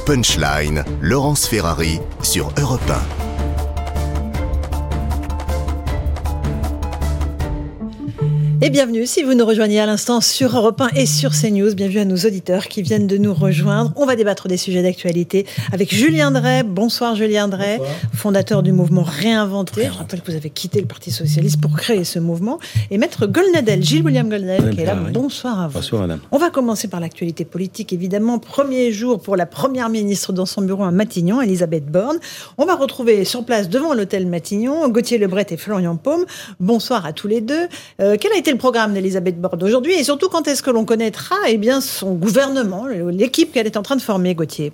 Punchline, Laurence Ferrari sur Europe 1. Et bienvenue, si vous nous rejoignez à l'instant sur Europe 1 et sur CNews, bienvenue à nos auditeurs qui viennent de nous rejoindre. On va débattre des sujets d'actualité avec Julien Drey. Bonsoir Julien Drey, fondateur du mouvement Réinventer. Je rappelle que vous avez quitté le Parti Socialiste pour créer ce mouvement. Et Maître Golnadel, Gilles-William Golnadel, qui est là. Bonsoir à vous. Bonsoir madame. On va commencer par l'actualité politique, évidemment. Premier jour pour la première ministre dans son bureau à Matignon, Elisabeth Borne. On va retrouver sur place devant l'hôtel Matignon Gauthier Lebret et Florian Paume. Bonsoir à tous les deux. Quel a été le programme d'Elisabeth Borne aujourd'hui et surtout quand est-ce que l'on connaîtra son gouvernement, l'équipe qu'elle est en train de former, Gauthier?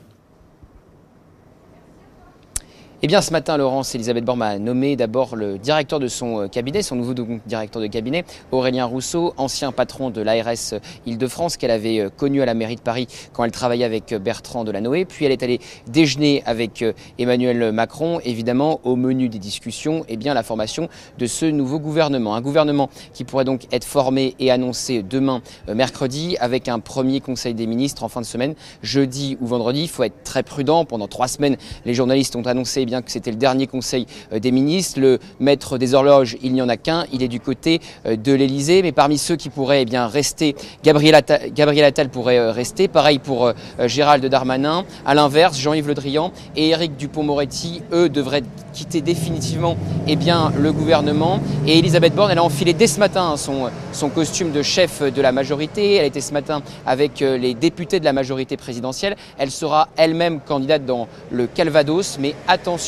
Eh bien, ce matin, Laurence, Elisabeth Borne a nommé d'abord le directeur de son cabinet, son nouveau directeur de cabinet, Aurélien Rousseau, ancien patron de l'ARS Île-de-France, qu'elle avait connu à la mairie de Paris quand elle travaillait avec Bertrand Delanoë. Puis elle est allée déjeuner avec Emmanuel Macron. Évidemment, au menu des discussions, la formation de ce nouveau gouvernement. Un gouvernement qui pourrait donc être formé et annoncé demain, mercredi, avec un premier conseil des ministres en fin de semaine, jeudi ou vendredi. Il faut être très prudent. Pendant 3 semaines, les journalistes ont annoncé que c'était le dernier conseil des ministres. Le maître des horloges, il n'y en a qu'un, il est du côté de l'Élysée. Mais parmi ceux qui pourraient rester, Gabriel Attal pourrait rester. Pareil pour Gérald Darmanin. À l'inverse, Jean-Yves Le Drian et Éric Dupond-Moretti, eux, devraient quitter définitivement le gouvernement. Et Elisabeth Borne, elle a enfilé dès ce matin son costume de chef de la majorité. Elle était ce matin avec les députés de la majorité présidentielle. Elle sera elle-même candidate dans le Calvados. Mais attention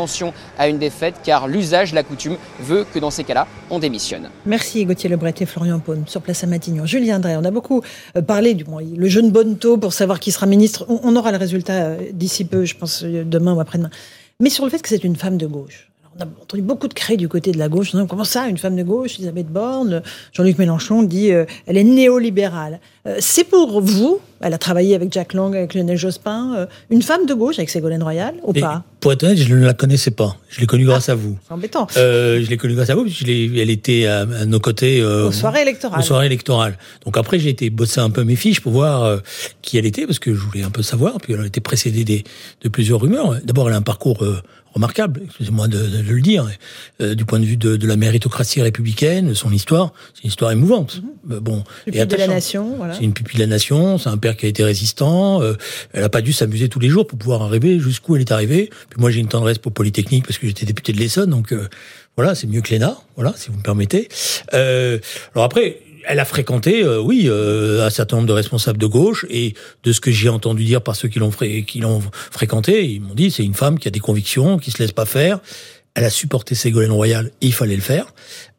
à une défaite, car l'usage, la coutume, veut que dans ces cas-là, on démissionne. Merci Gauthier Lebret et Florian Paume, sur place à Matignon. Julien Drey, on a beaucoup parlé le jeune Bonneteau pour savoir qui sera ministre. On aura le résultat d'ici peu, je pense demain ou après-demain. Mais sur le fait que c'est une femme de gauche. On a entendu beaucoup de cris du côté de la gauche. Comment ça, une femme de gauche, Elisabeth Borne? Jean-Luc Mélenchon dit elle est néolibérale. C'est pour vous, elle a travaillé avec Jack Lang, avec Lionel Jospin, une femme de gauche avec Ségolène Royal ou pas? Pour être honnête, je ne la connaissais pas. Je l'ai connue grâce à vous. C'est embêtant. Je l'ai connue grâce à vous, parce elle était à nos côtés aux soirées électorales. Donc après, j'ai été bosser un peu mes fiches pour voir qui elle était, parce que je voulais un peu savoir. Puis elle a été précédée de plusieurs rumeurs. D'abord, elle a un parcours remarquable, excusez-moi de le dire, du point de vue de la méritocratie républicaine, de son histoire. C'est une histoire émouvante. Pupille de la nation, voilà. C'est une pupille de la nation, c'est un père qui a été résistant, elle a pas dû s'amuser tous les jours pour pouvoir arriver jusqu'où elle est arrivée. Puis moi, j'ai une tendresse pour Polytechnique parce que j'étais député de l'Essonne, donc voilà, c'est mieux que l'ENA, voilà, si vous me permettez. Alors après, elle a fréquenté, un certain nombre de responsables de gauche, et de ce que j'ai entendu dire par ceux qui l'ont fréquenté, ils m'ont dit c'est une femme qui a des convictions, qui se laisse pas faire. Elle a supporté Ségolène Royal, il fallait le faire.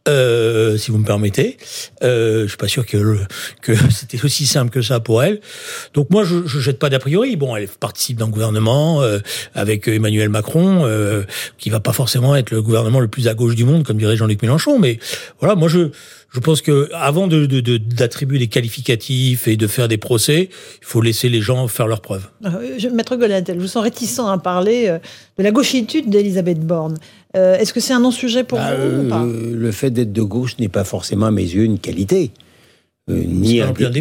Si vous me permettez, je suis pas sûr que c'était aussi simple que ça pour elle. Donc moi, je jette pas d'a priori. Bon, elle participe d'un gouvernement avec Emmanuel Macron, qui va pas forcément être le gouvernement le plus à gauche du monde, comme dirait Jean-Luc Mélenchon. Mais voilà, moi je pense que avant d'attribuer des qualificatifs et de faire des procès, il faut laisser les gens faire leurs preuves. Maître Golnadel, je vous sens réticent à parler de la gauchitude d'Elisabeth Borne. Est-ce que c'est un non-sujet pour vous ou pas? Le fait d'être de gauche n'est pas forcément à mes yeux une qualité. Ni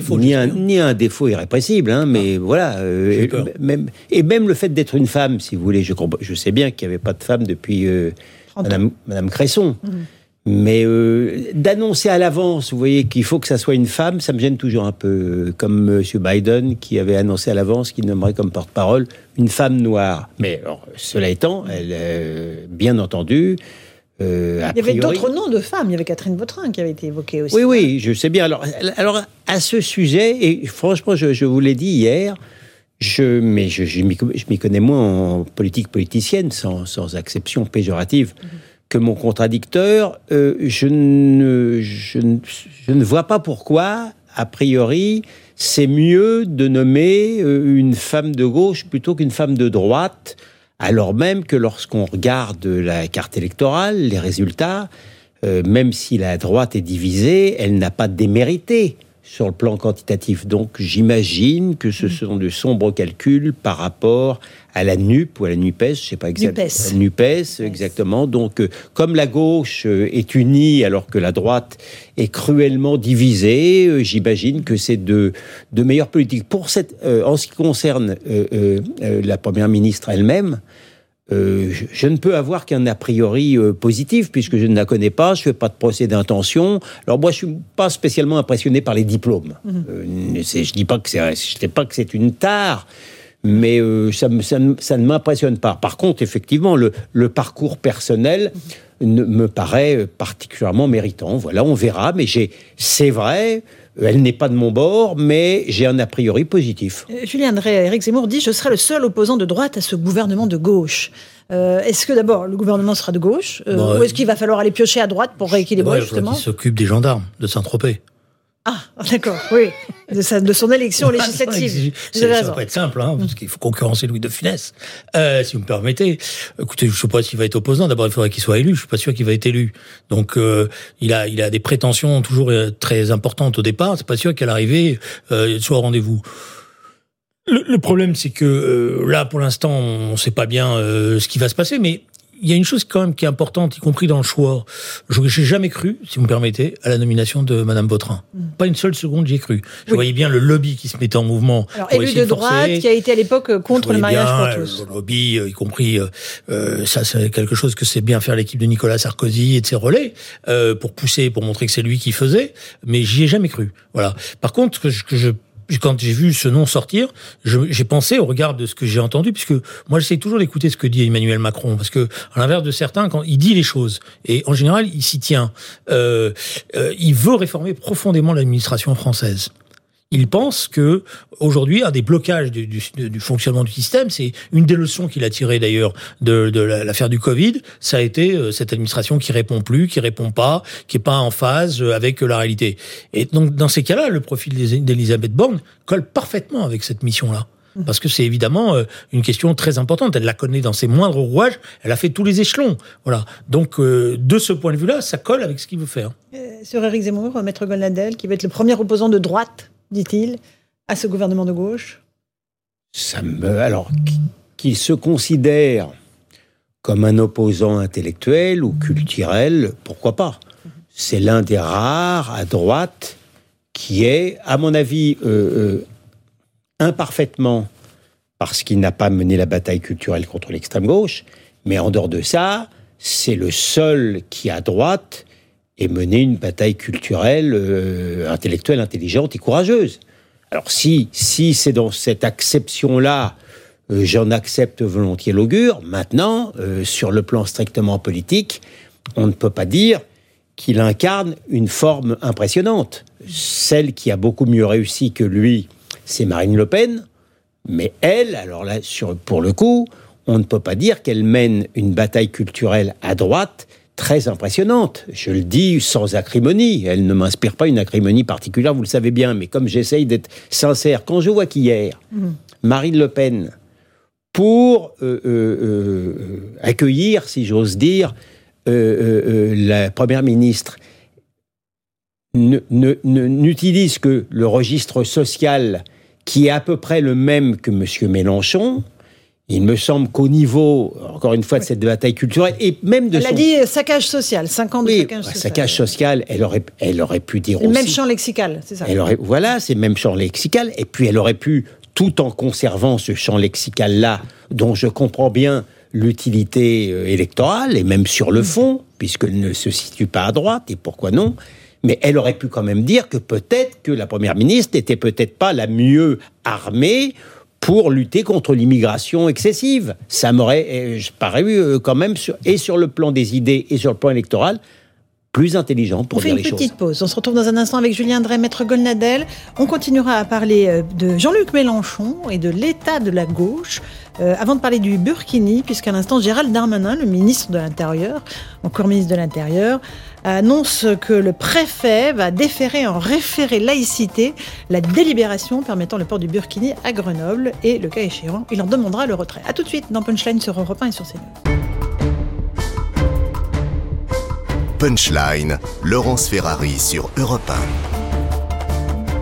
un défaut irrépressible, mais voilà. Même le fait d'être une femme, si vous voulez, je sais bien qu'il n'y avait pas de femme depuis Madame Cresson. Mais d'annoncer à l'avance, vous voyez, qu'il faut que ça soit une femme, ça me gêne toujours un peu. Comme M. Biden, qui avait annoncé à l'avance qu'il nommerait comme porte-parole une femme noire. Mais alors, cela étant, elle, bien entendu... il y avait d'autres noms de femmes. Il y avait Catherine Vautrin qui avait été évoquée aussi. Oui, je sais bien. Alors à ce sujet, et franchement, je vous l'ai dit hier, je m'y connais moins en politique politicienne, sans acception péjorative, que mon contradicteur. Je ne vois pas pourquoi, a priori, c'est mieux de nommer une femme de gauche plutôt qu'une femme de droite, alors même que lorsqu'on regarde la carte électorale, les résultats, même si la droite est divisée, elle n'a pas démérité sur le plan quantitatif. Donc, j'imagine que ce sont de sombres calculs par rapport à la NUP ou à la NUPES, je ne sais pas exactement. NUPES, exactement. Donc, comme la gauche est unie alors que la droite est cruellement divisée, j'imagine que c'est de meilleures politiques. En ce qui concerne la Première ministre elle-même, je ne peux avoir qu'un a priori positif, puisque je ne la connais pas, je ne fais pas de procès d'intention. Alors moi, je ne suis pas spécialement impressionné par les diplômes. Je ne dis pas que c'est une tare, mais ça ne m'impressionne pas. Par contre, effectivement, le parcours personnel me paraît particulièrement méritant. Voilà, on verra, mais c'est vrai... Elle n'est pas de mon bord, mais j'ai un a priori positif. Julien Drey, Éric Zemmour dit « Je serai le seul opposant de droite à ce gouvernement de gauche ». Est-ce que d'abord, le gouvernement sera de gauche ou est-ce qu'il va falloir aller piocher à droite pour rééquilibrer, justement ? Il s'occupe des gendarmes de Saint-Tropez. Ah, d'accord, oui, de son élection législative. Ça va pas être simple, parce qu'il faut concurrencer Louis de Funès, si vous me permettez. Écoutez, je ne sais pas s'il va être opposant. D'abord, il faudrait qu'il soit élu. Je ne suis pas sûr qu'il va être élu. Donc, il a des prétentions toujours très importantes au départ. C'est pas sûr qu'à l'arrivée, soit au rendez-vous. Le problème, c'est que là, pour l'instant, on ne sait pas bien ce qui va se passer, mais il y a une chose quand même qui est importante, y compris dans le choix. Je n'ai jamais cru, si vous me permettez, à la nomination de Madame Vautrin. Pas une seule seconde, j'y ai cru. Je voyais bien le lobby qui se mettait en mouvement. Alors, élu de droite, qui a été à l'époque contre le mariage pour tous. Le lobby, y compris, ça c'est quelque chose que c'est bien faire l'équipe de Nicolas Sarkozy et de ses relais, pour pousser, pour montrer que c'est lui qui faisait. Mais j'y ai jamais cru. Voilà. Par contre, quand j'ai vu ce nom sortir, j'ai pensé au regard de ce que j'ai entendu, puisque moi j'essaie toujours d'écouter ce que dit Emmanuel Macron, parce que à l'inverse de certains, quand il dit les choses, et en général il s'y tient, il veut réformer profondément l'administration française. Il pense que aujourd'hui, un des blocages du fonctionnement du système, c'est une des leçons qu'il a tirées d'ailleurs de l'affaire du Covid, ça a été cette administration qui répond plus, qui répond pas, qui est pas en phase avec la réalité. Et donc dans ces cas-là, le profil d'Elisabeth Borne colle parfaitement avec cette mission-là. Parce que c'est évidemment une question très importante. Elle la connaît dans ses moindres rouages. Elle a fait tous les échelons. Voilà. Donc, de ce point de vue-là, ça colle avec ce qu'il veut faire. Sur Éric Zemmour, Maître Golnadel, qui va être le premier opposant de droite, dit-il, à ce gouvernement de gauche. Alors, qu'il se considère comme un opposant intellectuel ou culturel, pourquoi pas ? C'est l'un des rares à droite qui est, à mon avis, imparfaitement, parce qu'il n'a pas mené la bataille culturelle contre l'extrême gauche, mais en dehors de ça, c'est le seul qui, à droite, ait mené une bataille culturelle, intellectuelle, intelligente et courageuse. Alors si c'est dans cette acception-là, j'en accepte volontiers l'augure. Maintenant, sur le plan strictement politique, on ne peut pas dire qu'il incarne une forme impressionnante. Celle qui a beaucoup mieux réussi que lui, c'est Marine Le Pen, mais elle, alors là, pour le coup, on ne peut pas dire qu'elle mène une bataille culturelle à droite très impressionnante. Je le dis sans acrimonie. Elle ne m'inspire pas une acrimonie particulière, vous le savez bien, mais comme j'essaye d'être sincère, quand je vois qu'hier, Marine Le Pen, pour accueillir, si j'ose dire, la Première ministre, n'utilise que le registre social qui est à peu près le même que M. Mélenchon. Il me semble qu'au niveau, encore une fois, de cette bataille culturelle, et même de Elle a dit saccage social, 5 ans de saccage social. Saccage social, elle aurait pu dire aussi... Le même champ lexical, c'est ça. Voilà, c'est le même champ lexical, et puis elle aurait pu, tout en conservant ce champ lexical-là, dont je comprends bien l'utilité électorale, et même sur le fond, puisqu'elle ne se situe pas à droite, et pourquoi non, mais elle aurait pu quand même dire que peut-être que la Première ministre n'était peut-être pas la mieux armée pour lutter contre l'immigration excessive. Ça m'aurait paru quand même, sur le plan des idées et sur le plan électoral, plus intelligent pour dire les choses. On fait une petite pause. On se retrouve dans un instant avec Julien Drey, Maître Golnadel. On continuera à parler de Jean-Luc Mélenchon et de l'état de la gauche. Avant de parler du Burkini, puisqu'à l'instant, Gérald Darmanin, le ministre de l'Intérieur, encore ministre de l'Intérieur, annonce que le préfet va déférer en référé laïcité la délibération permettant le port du Burkini à Grenoble. Et le cas échéant, il en demandera le retrait. A tout de suite dans Punchline sur Europe 1 et sur CNews. Punchline, Laurence Ferrari sur Europe 1.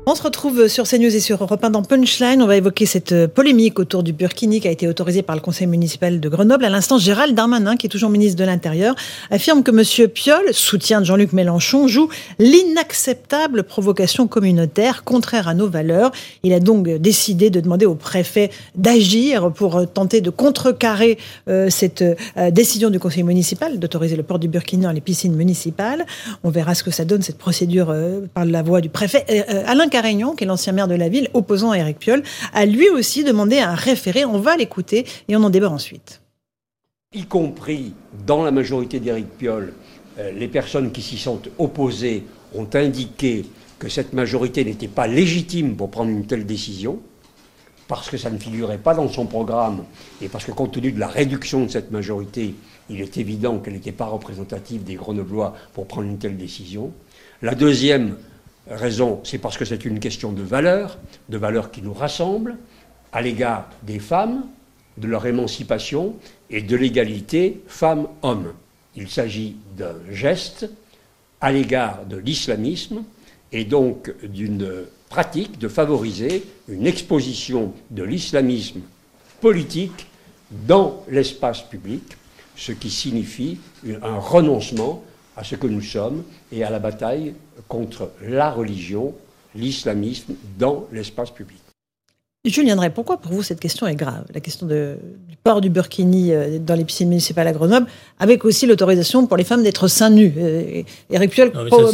On se retrouve sur CNews et sur Europe 1 dans Punchline. On va évoquer cette polémique autour du burkini qui a été autorisé par le conseil municipal de Grenoble. À l'instant, Gérald Darmanin, qui est toujours ministre de l'Intérieur, affirme que M. Piolle, soutien de Jean-Luc Mélenchon, joue l'inacceptable provocation communautaire contraire à nos valeurs. Il a donc décidé de demander au préfet d'agir pour tenter de contrecarrer cette décision du conseil municipal d'autoriser le port du burkini dans les piscines municipales. On verra ce que ça donne, cette procédure par la voix du préfet. Alain Carignon, qui est l'ancien maire de la ville, opposant à Éric Piolle, a lui aussi demandé un référé. On va l'écouter et on en débat ensuite. Y compris dans la majorité d'Éric Piolle, les personnes qui s'y sont opposées ont indiqué que cette majorité n'était pas légitime pour prendre une telle décision, parce que ça ne figurait pas dans son programme, et parce que compte tenu de la réduction de cette majorité, il est évident qu'elle n'était pas représentative des Grenoblois pour prendre une telle décision. La deuxième raison, c'est parce que c'est une question de valeurs qui nous rassemblent à l'égard des femmes, de leur émancipation et de l'égalité femmes-hommes. Il s'agit d'un geste à l'égard de l'islamisme et donc d'une pratique de favoriser une exposition de l'islamisme politique dans l'espace public, ce qui signifie un renoncement à ce que nous sommes et à la bataille contre la religion, l'islamisme dans l'espace public. Julien Drey, pourquoi pour vous cette question est grave? La question du port du burkini dans les piscines municipales à Grenoble, avec aussi l'autorisation pour les femmes d'être seins nus. Éric Piolle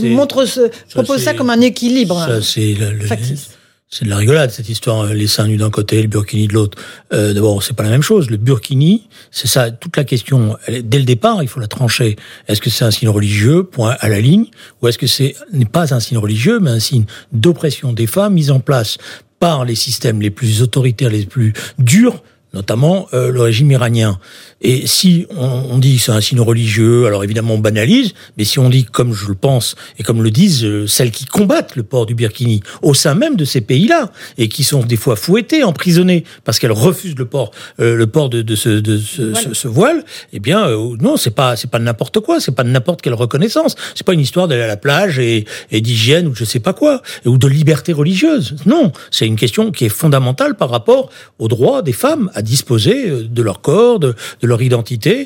propose ça comme un équilibre factice. C'est de la rigolade, cette histoire, les seins nus d'un côté, le burkini de l'autre. D'abord, c'est pas la même chose. Le burkini, c'est ça, toute la question, dès le départ, il faut la trancher. Est-ce que c'est un signe religieux, point à la ligne, ou est-ce que n'est pas un signe religieux, mais un signe d'oppression des femmes mis en place par les systèmes les plus autoritaires, les plus durs, notamment le régime iranien. Et si on dit que c'est un signe religieux, alors évidemment on banalise, mais si on dit, comme je le pense, et comme le disent celles qui combattent le port du burkini au sein même de ces pays-là, et qui sont des fois fouettées, emprisonnées, parce qu'elles refusent le port de ce voile, eh bien non, c'est pas n'importe quoi, c'est pas n'importe quelle reconnaissance, c'est pas une histoire d'aller à la plage et d'hygiène ou je sais pas quoi, ou de liberté religieuse. Non, c'est une question qui est fondamentale par rapport aux droits des femmes à disposer de leur corps, de leur identité,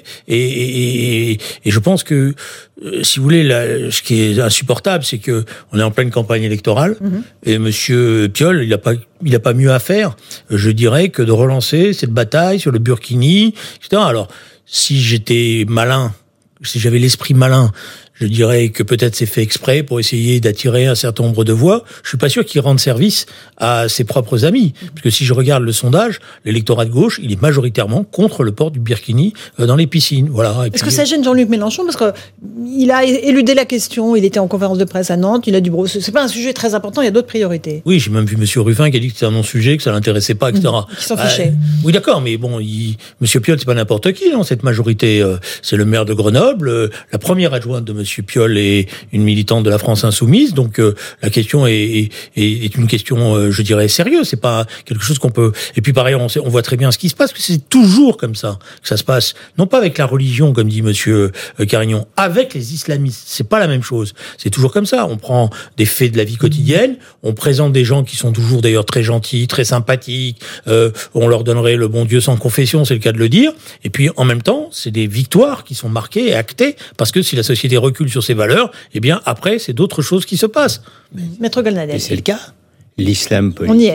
et je pense que, si vous voulez, ce qui est insupportable, c'est que on est en pleine campagne électorale, et Monsieur Piolle, il a pas mieux à faire, je dirais, que de relancer cette bataille sur le burkini, etc. Alors, si j'étais malin, si j'avais l'esprit malin, je dirais que peut-être c'est fait exprès pour essayer d'attirer un certain nombre de voix. Je suis pas sûr qu'il rende service à ses propres amis. Parce que si je regarde le sondage, l'électorat de gauche, il est majoritairement contre le port du burkini dans les piscines. Voilà. Est-ce que ça gêne Jean-Luc Mélenchon? Parce qu'il a éludé la question, il était en conférence de presse à Nantes, il a dit, c'est pas un sujet très important, il y a d'autres priorités. Oui, j'ai même vu Monsieur Ruffin qui a dit que c'était un non-sujet, que ça l'intéressait pas, etc. Qui s'en fichait. Oui, d'accord, mais bon, Monsieur Piolle, c'est pas n'importe qui, hein, cette majorité. C'est le maire de Grenoble, la première adjointe de Monsieur Piolle est une militante de la France Insoumise, donc la question est une question, je dirais, sérieuse. C'est pas quelque chose qu'on peut. Et puis par ailleurs, on voit très bien ce qui se passe, que c'est toujours comme ça que ça se passe. Non pas avec la religion, comme dit Monsieur Carignon, avec les islamistes. C'est pas la même chose. C'est toujours comme ça. On prend des faits de la vie quotidienne, on présente des gens qui sont toujours d'ailleurs très gentils, très sympathiques. On leur donnerait le bon Dieu sans confession, c'est le cas de le dire. Et puis en même temps, c'est des victoires qui sont marquées et actées, parce que si la société recule sur ses valeurs, eh bien après c'est d'autres choses qui se passent. Maître Golnadel. Et c'est le cas. L'islam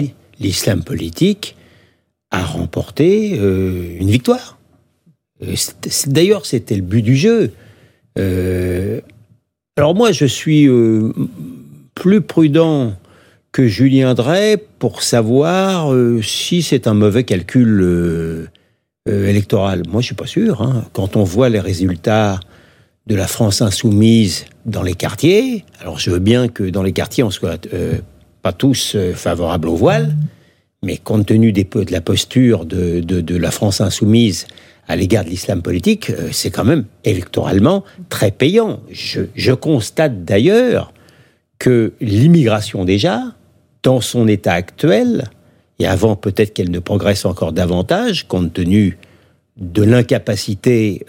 politique a remporté une victoire. D'ailleurs, c'était le but du jeu. Alors moi, je suis plus prudent que Julien Drey pour savoir si c'est un mauvais calcul électoral. Moi, je suis pas sûr. Hein. Quand on voit les résultats de la France insoumise dans les quartiers, alors je veux bien que dans les quartiers, on soit pas tous favorables au voile, mais compte tenu de la posture de la France insoumise à l'égard de l'islam politique, c'est quand même électoralement très payant. Je constate d'ailleurs que l'immigration déjà, dans son état actuel, et avant peut-être qu'elle ne progresse encore davantage, compte tenu de l'incapacité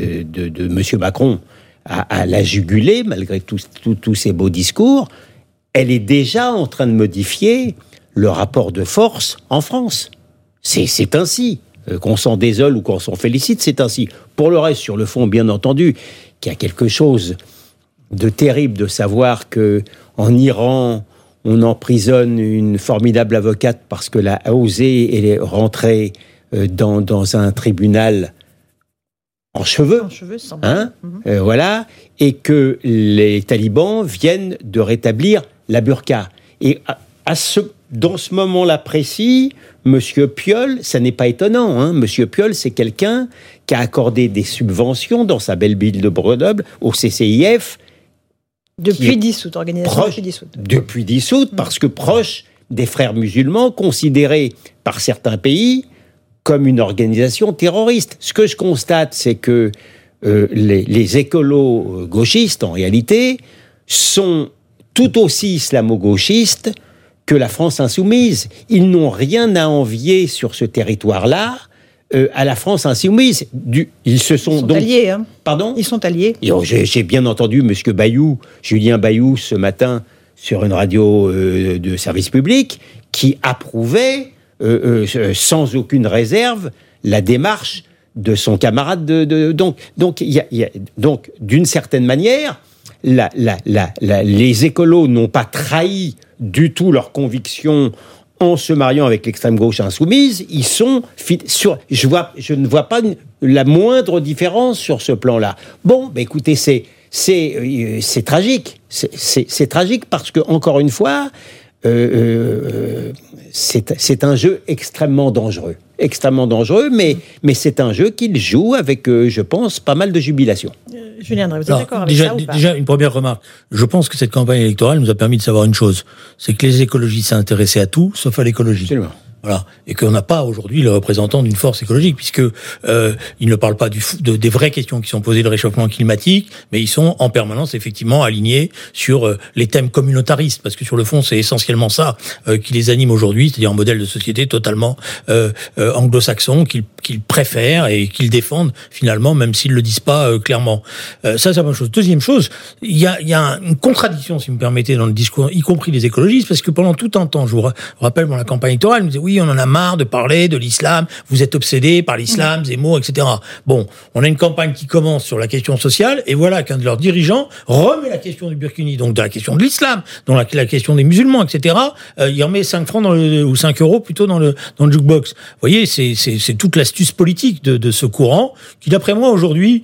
de M. Macron à la juguler, malgré tous ces beaux discours, elle est déjà en train de modifier le rapport de force en France. C'est ainsi. Qu'on s'en désole ou qu'on s'en félicite, c'est ainsi. Pour le reste, sur le fond, bien entendu, qu'il y a quelque chose de terrible de savoir qu'en Iran, on emprisonne une formidable avocate parce qu'elle a osé rentrer dans un tribunal en cheveux, voilà, et que les talibans viennent de rétablir la burqa. Et dans ce moment-là précis, Monsieur Piolle, ça n'est pas étonnant. Monsieur Piolle, c'est quelqu'un qui a accordé des subventions dans sa belle ville de Grenoble au CCIF. Depuis dissoute, organisation depuis dissoute. Depuis dissoute, parce que proche des frères musulmans, considérés par certains pays comme une organisation terroriste. Ce que je constate, c'est que les écolos gauchistes, en réalité, sont tout aussi islamo-gauchistes que la France insoumise. Ils n'ont rien à envier sur ce territoire-là à la France insoumise. Ils sont donc alliés. Pardon ? Ils sont alliés. J'ai bien entendu M. Bayou, Julien Bayou, ce matin, sur une radio de service public, qui approuvait, sans aucune réserve, la démarche de son camarade. Donc, d'une certaine manière, les écolos n'ont pas trahi du tout leurs convictions en se mariant avec l'extrême gauche insoumise. Ils sont je ne vois pas la moindre différence sur ce plan-là. Bon, écoutez, c'est tragique. C'est tragique parce que, encore une fois, c'est un jeu extrêmement dangereux. Mais c'est un jeu qu'il joue avec, je pense, pas mal de jubilation. Julien Drey, vous êtes d'accord avec ça ou pas ? Déjà, une première remarque. Je pense que cette campagne électorale nous a permis de savoir une chose, c'est que les écologistes s'intéressaient à tout, sauf à l'écologie. Absolument. Voilà. Et qu'on n'a pas aujourd'hui le représentant d'une force écologique, puisque ils ne parlent pas des vraies questions qui sont posées de réchauffement climatique, mais ils sont en permanence effectivement alignés sur les thèmes communautaristes, parce que sur le fond c'est essentiellement ça qui les anime aujourd'hui, c'est-à-dire un modèle de société totalement anglo-saxon qu'ils préfèrent et qu'ils défendent finalement, même s'ils le disent pas clairement. Ça c'est la première chose. Deuxième chose, il y a une contradiction, si vous me permettez, dans le discours, y compris des écologistes, parce que pendant tout un temps, je vous rappelle dans la campagne électorale, ils me disaient oui, on en a marre de parler de l'islam, vous êtes obsédés par l'islam, Zemmour, etc. Bon, on a une campagne qui commence sur la question sociale, et voilà qu'un de leurs dirigeants remet la question du burkini, donc de la question de l'islam, donc la question des musulmans, etc. Il remet 5 francs ou 5 euros plutôt dans le jukebox. Vous voyez, c'est toute l'astuce politique de ce courant, qui d'après moi aujourd'hui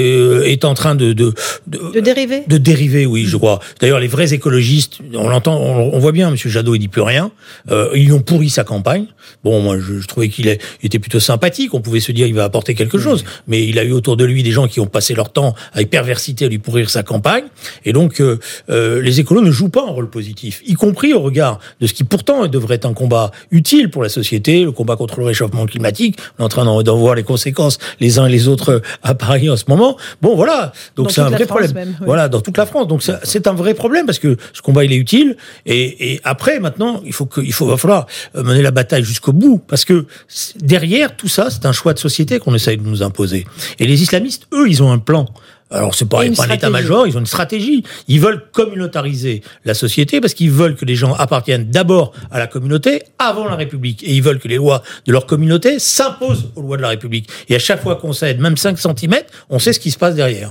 est en train de dériver. De dériver, oui, je crois. D'ailleurs, les vrais écologistes, on l'entend, on voit bien, M. Jadot, il dit plus rien. Ils ont pourri sa campagne. Bon, moi, je trouvais qu'il était plutôt sympathique. On pouvait se dire, il va apporter quelque chose. Mais il a eu autour de lui des gens qui ont passé leur temps avec perversité à lui pourrir sa campagne. Et donc, les écolos ne jouent pas un rôle positif, y compris au regard de ce qui pourtant devrait être un combat utile pour la société, le combat contre le réchauffement climatique. On est en train d'en voir les conséquences les uns et les autres à Paris en ce moment. Bon, voilà. Donc, c'est un vrai problème. Même, oui. Voilà, dans toute la France. Donc, c'est un vrai problème parce que ce combat, il est utile. Et après, maintenant, va falloir mener la bataille jusqu'au bout, parce que derrière tout ça, c'est un choix de société qu'on essaye de nous imposer. Et les islamistes, eux, ils ont un plan. Alors, c'est pas un état-major, ils ont une stratégie. Ils veulent communautariser la société parce qu'ils veulent que les gens appartiennent d'abord à la communauté avant la République. Et ils veulent que les lois de leur communauté s'imposent aux lois de la République. Et à chaque fois qu'on cède, même 5 cm, on sait ce qui se passe derrière.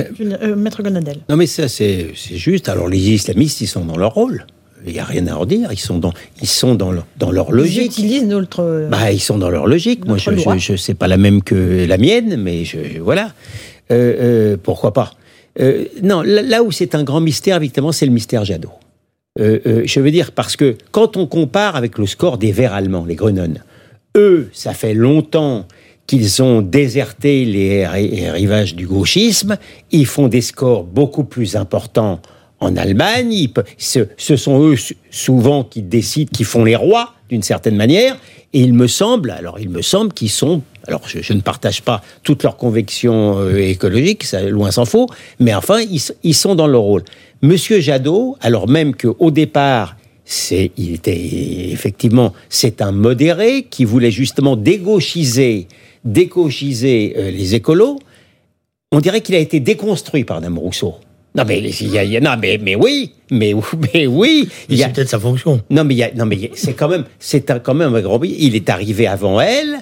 Maître Gonadel. Non, mais ça, c'est juste. Alors, les islamistes, ils sont dans leur rôle. Il n'y a rien à en dire. Ils sont dans leur logique. Ils utilisent notre. Ils sont dans leur logique. Moi, je sais pas la même que la mienne, mais voilà. Pourquoi pas. Non, là où c'est un grand mystère, évidemment, c'est le mystère Jadot. Je veux dire, parce que quand on compare avec le score des Verts allemands, les Grünen, eux, ça fait longtemps qu'ils ont déserté les rivages du gauchisme. Ils font des scores beaucoup plus importants en Allemagne. Ce sont eux souvent qui décident, qui font les rois d'une certaine manière. Et il me semble qu'ils sont. Alors, je ne partage pas toutes leurs convictions écologiques, ça, loin s'en faut, mais enfin, ils sont dans leur rôle. Monsieur Jadot, alors même qu'au départ, c'est un modéré qui voulait justement dégauchiser les écolos, on dirait qu'il a été déconstruit par Mme Rousseau. Non mais oui. C'est peut-être sa fonction. C'est quand même un grand pays. Il est arrivé avant elle.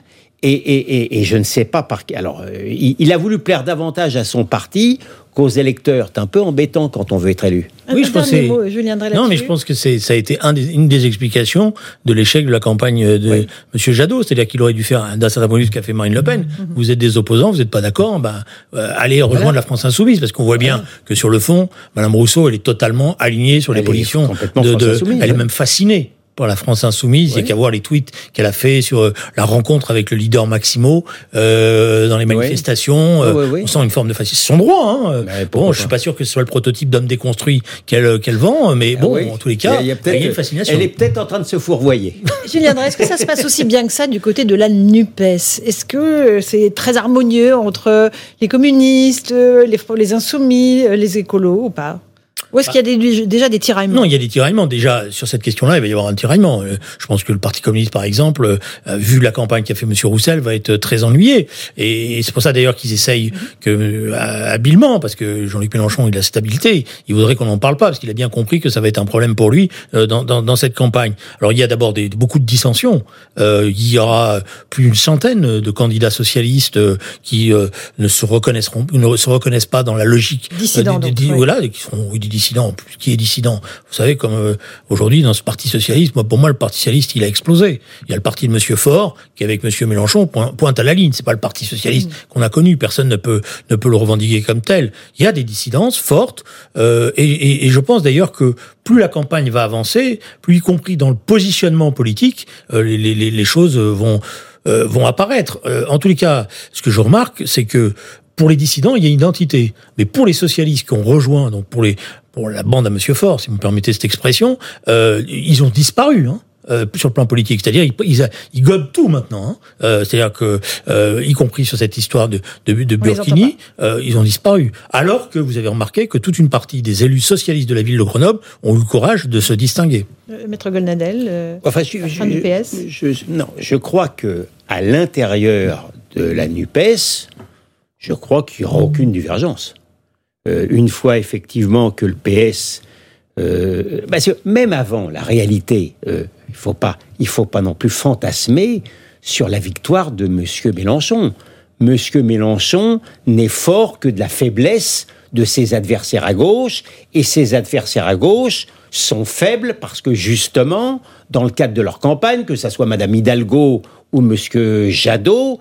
Et je ne sais pas par quel. Alors, il a voulu plaire davantage à son parti qu'aux électeurs. C'est un peu embêtant quand on veut être élu. Oui, je pense que Julien Drey là-dessus. Non, mais je pense que ça a été une des explications de l'échec de la campagne de M. Jadot. C'est-à-dire qu'il aurait dû faire d'un certain point de vue ce qu'a fait Marine Le Pen. Vous êtes des opposants, vous n'êtes pas d'accord, allez rejoindre la France Insoumise, parce qu'on voit bien que sur le fond, Mme Rousseau, elle est totalement alignée sur les positions elle est même fascinée par la France Insoumise. Il y a qu'à voir les tweets qu'elle a fait sur la rencontre avec le leader Maximo dans les manifestations. On sent une forme de fascisme. C'est son droit. Je suis pas sûr que ce soit le prototype d'homme déconstruit qu'elle vend, mais en tous les cas, il y a une fascination. Elle est peut-être en train de se fourvoyer. Julien Drey, est-ce que ça se passe aussi bien que ça du côté de la NUPES ? Est-ce que c'est très harmonieux entre les communistes, les insoumis, les écolos ou pas ? Ou est-ce qu'il y a déjà des tiraillements ? Non, il y a des tiraillements. Déjà, sur cette question-là, il va y avoir un tiraillement. Je pense que le Parti communiste, par exemple, vu la campagne qu'a fait M. Roussel, va être très ennuyé. Et c'est pour ça, d'ailleurs, qu'ils essayent habilement, parce que Jean-Luc Mélenchon, il a stabilité. Il voudrait qu'on n'en parle pas, parce qu'il a bien compris que ça va être un problème pour lui dans cette campagne. Alors, il y a d'abord beaucoup de dissensions. Il y aura plus d'une centaine de candidats socialistes qui ne se reconnaissent pas dans la logique dissidents, qui seront dissident. Qui est dissident ? Vous savez, comme aujourd'hui, dans ce Parti socialiste, pour moi, le Parti socialiste, il a explosé. Il y a le parti de M. Faure, qui avec M. Mélenchon pointe à la ligne. C'est pas le Parti socialiste qu'on a connu. Personne ne peut le revendiquer comme tel. Il y a des dissidences fortes, et je pense d'ailleurs que plus la campagne va avancer, plus y compris dans le positionnement politique, les choses vont apparaître. En tous les cas, ce que je remarque, c'est que pour les dissidents, il y a une identité. Mais pour les socialistes qui ont rejoint, donc pour la bande à M. Faure, si vous me permettez cette expression, ils ont disparu, sur le plan politique. C'est-à-dire, ils gobent tout maintenant, c'est-à-dire que, y compris sur cette histoire de Burkini, ils ont disparu. Alors que vous avez remarqué que toute une partie des élus socialistes de la ville de Grenoble ont eu le courage de se distinguer. Maître Goldnadel, du PS. Je crois que à l'intérieur de la NUPES, je crois qu'il n'y aura aucune divergence. Une fois effectivement que le PS... parce que même avant, la réalité, il faut pas non plus fantasmer sur la victoire de M. Mélenchon. M. Mélenchon n'est fort que de la faiblesse de ses adversaires à gauche, et ses adversaires à gauche sont faibles parce que justement, dans le cadre de leur campagne, que ce soit Mme Hidalgo ou M. Jadot,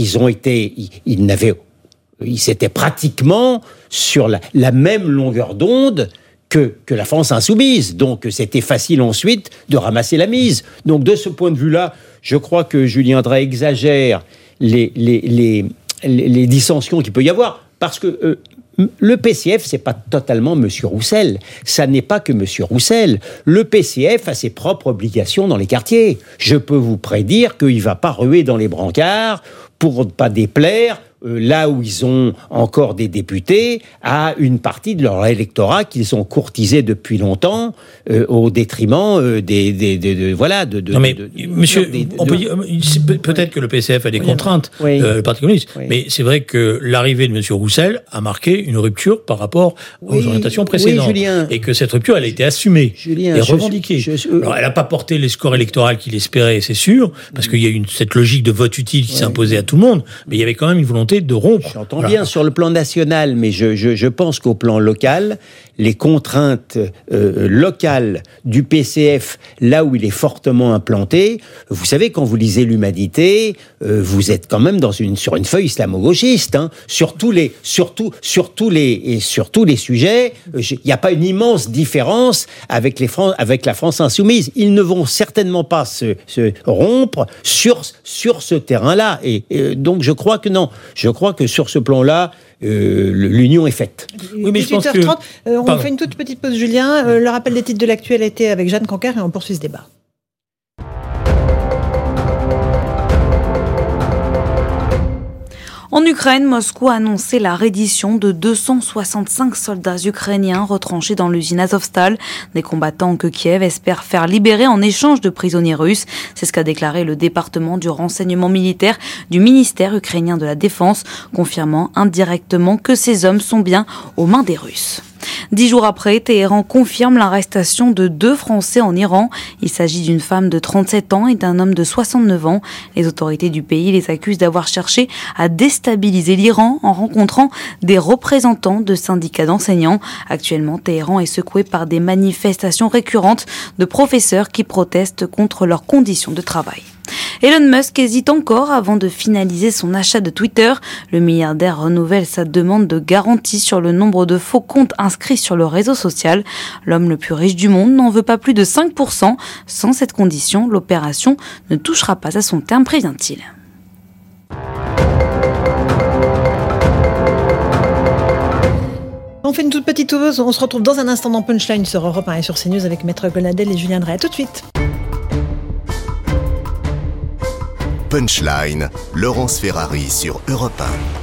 ils étaient pratiquement sur la même longueur d'onde que la France Insoumise. Donc, c'était facile ensuite de ramasser la mise. Donc, de ce point de vue-là, je crois que Julien Drey exagère les dissensions qu'il peut y avoir. Parce que le PCF, c'est pas totalement M. Roussel. Ça n'est pas que M. Roussel. Le PCF a ses propres obligations dans les quartiers. Je peux vous prédire qu'il va pas ruer dans les brancards pour ne pas déplaire là où ils ont encore des députés, à une partie de leur électorat qu'ils ont courtisé depuis longtemps, au détriment Non mais, monsieur, on peut dire, peut-être que le PCF a des contraintes, le Parti communiste, mais c'est vrai que l'arrivée de monsieur Roussel a marqué une rupture par rapport aux orientations précédentes. Et que cette rupture, elle a été assumée et revendiquée. Alors, elle n'a pas porté les scores électoraux qu'il espérait, c'est sûr, parce qu'il y a cette logique de vote utile qui s'imposait à tout le monde, mais il y avait quand même une volonté de rompre. J'entends bien sur le plan national, mais je pense qu'au plan local, les contraintes locales du PCF, là où il est fortement implanté, vous savez, quand vous lisez l'Humanité, vous êtes quand même sur une feuille islamo-gauchiste, sur tous les sujets. Il n'y a pas une immense différence avec la France insoumise. Ils ne vont certainement pas se rompre sur ce terrain-là. Et donc je crois que non. Je crois que sur ce plan-là, l'union est faite. Oui, mais 18h30, on fait une toute petite pause, Julien. Le rappel des titres de l'actualité avec Jeanne Cancard et on poursuit ce débat. En Ukraine, Moscou a annoncé la reddition de 265 soldats ukrainiens retranchés dans l'usine Azovstal, des combattants que Kiev espère faire libérer en échange de prisonniers russes. C'est ce qu'a déclaré le département du renseignement militaire du ministère ukrainien de la Défense, confirmant indirectement que ces hommes sont bien aux mains des Russes. 10 jours après, Téhéran confirme l'arrestation de 2 Français en Iran. Il s'agit d'une femme de 37 ans et d'un homme de 69 ans. Les autorités du pays les accusent d'avoir cherché à déstabiliser l'Iran en rencontrant des représentants de syndicats d'enseignants. Actuellement, Téhéran est secoué par des manifestations récurrentes de professeurs qui protestent contre leurs conditions de travail. Elon Musk hésite encore avant de finaliser son achat de Twitter. Le milliardaire renouvelle sa demande de garantie sur le nombre de faux comptes inscrits sur le réseau social. L'homme le plus riche du monde n'en veut pas plus de 5%. Sans cette condition, l'opération ne touchera pas à son terme, prévient-il. On fait une toute petite pause. On se retrouve dans un instant dans Punchline sur Europe 1 et sur CNews avec Maître Goldnadel et Julien Drey. À tout de suite. Punchline, Laurence Ferrari sur Europe 1.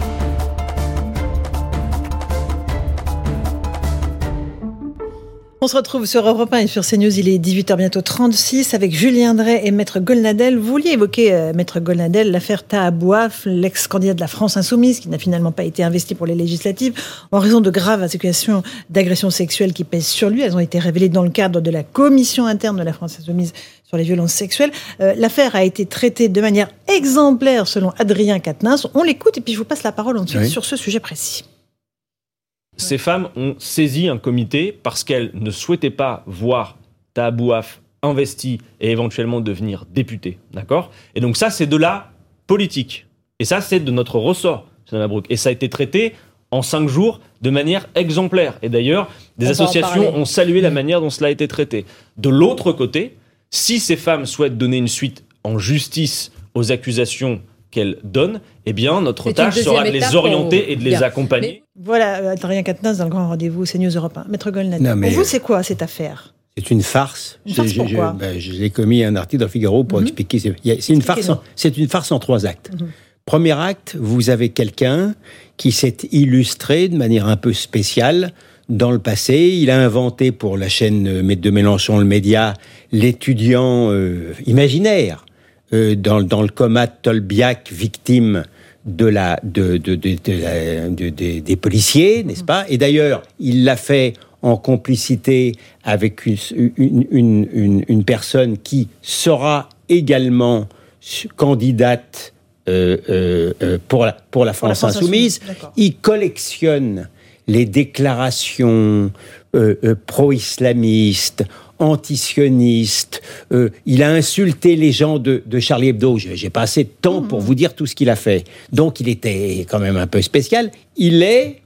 On se retrouve sur Europe 1 et sur CNews, il est 18h bientôt 36 avec Julien Drey et Maître Goldnadel. Vous vouliez évoquer, Maître Goldnadel, l'affaire Taha Bouaf, l'ex-candidat de la France Insoumise qui n'a finalement pas été investi pour les législatives en raison de graves accusations d'agression sexuelle qui pèsent sur lui. Elles ont été révélées dans le cadre de la commission interne de la France Insoumise sur les violences sexuelles. L'affaire a été traitée de manière exemplaire selon Adrien Quatennens. On l'écoute et puis je vous passe la parole ensuite sur ce sujet précis. Ces femmes ont saisi un comité parce qu'elles ne souhaitaient pas voir Taha Bouaf investi et éventuellement devenir député. D'accord ? Et donc ça, c'est de la politique. Et ça, c'est de notre ressort, Mme Mabrouk. Et ça a été traité en 5 jours de manière exemplaire. Et d'ailleurs, des associations ont salué la manière dont cela a été traité. De l'autre côté, si ces femmes souhaitent donner une suite en justice aux accusations qu'elles donnent, eh bien, notre tâche sera de les orienter et de les accompagner. Voilà, Adrien Quatennens dans le grand rendez-vous CNews Europe 1. Maître Goldnadel, pour vous, c'est quoi cette affaire ? C'est une farce. Pourquoi ? Je l'ai commis un article dans Figaro pour expliquer. C'est une farce en 3 actes. Premier acte, vous avez quelqu'un qui s'est illustré de manière un peu spéciale dans le passé. Il a inventé pour la chaîne de Mélenchon, le Média, l'étudiant imaginaire dans le coma de Tolbiac, victime des policiers, n'est-ce pas ? Et d'ailleurs, il l'a fait en complicité avec une personne qui sera également candidate pour la France Insoumise. Il collectionne les déclarations pro-islamistes, antisionistes. Il a insulté les gens de Charlie Hebdo. J'ai pas assez de temps pour vous dire tout ce qu'il a fait. Donc il était quand même un peu spécial. Il est,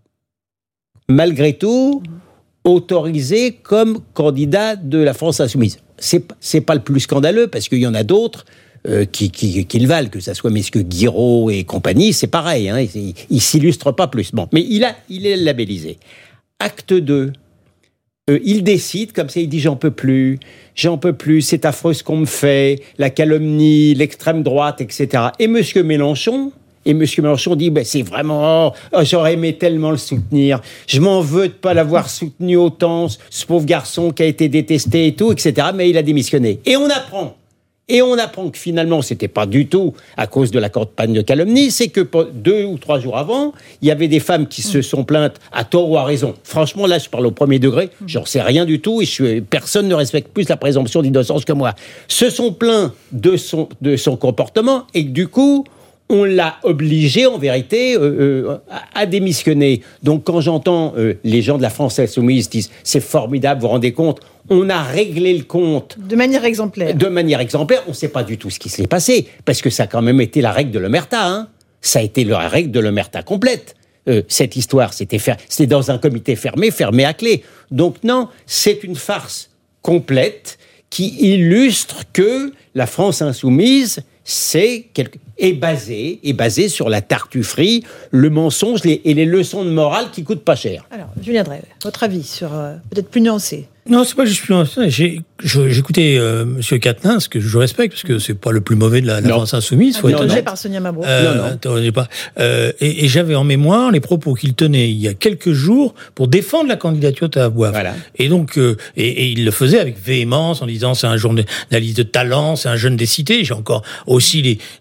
malgré tout, autorisé comme candidat de la France Insoumise. C'est pas le plus scandaleux, parce qu'il y en a d'autres qui le valent, que ça soit messieurs Guiraud et compagnie, c'est pareil, hein, il s'illustre pas plus. Bon, mais il est labellisé. Acte 2, il décide, comme ça, il dit j'en peux plus, c'est affreux ce qu'on me fait, la calomnie, l'extrême droite, etc. Et monsieur Mélenchon dit, c'est vraiment, j'aurais aimé tellement le soutenir, je m'en veux de pas l'avoir soutenu autant, ce pauvre garçon qui a été détesté et tout, etc. Mais il a démissionné. Et on apprend que finalement, c'était pas du tout à cause de la campagne de calomnie, c'est que 2 ou 3 jours avant, il y avait des femmes qui se sont plaintes à tort ou à raison. Franchement, là, je parle au premier degré, j'en sais rien du tout, et personne ne respecte plus la présomption d'innocence que moi. Se sont plaints de son comportement, et du coup, on l'a obligé, en vérité, à démissionner. Donc, quand j'entends les gens de la France Insoumise disent « c'est formidable, vous vous rendez compte ?» On a réglé le compte. De manière exemplaire. On ne sait pas du tout ce qui s'est passé, parce que ça a quand même été la règle de l'omerta. Hein. Ça a été la règle de l'omerta complète. Cette histoire, c'était dans un comité fermé à clé. Donc non, c'est une farce complète qui illustre que la France Insoumise est basée sur la tartufferie, le mensonge et les leçons de morale qui coûtent pas cher. Alors, Julien Drey, votre avis sur peut-être plus nuancé? Non, c'est pas juste plus nuancé. J'écoutais Monsieur Quatennens, que je respecte, parce que c'est pas le plus mauvais de la France Insoumise. Interrogé par Sonia Mabrouk. Interrogé pas. Et j'avais en mémoire les propos qu'il tenait il y a quelques jours pour défendre la candidature de Taha Bouaf. Voilà. Et donc, et il le faisait avec véhémence en disant c'est un journaliste de talent, c'est un jeune des cités. J'ai encore aussi les propos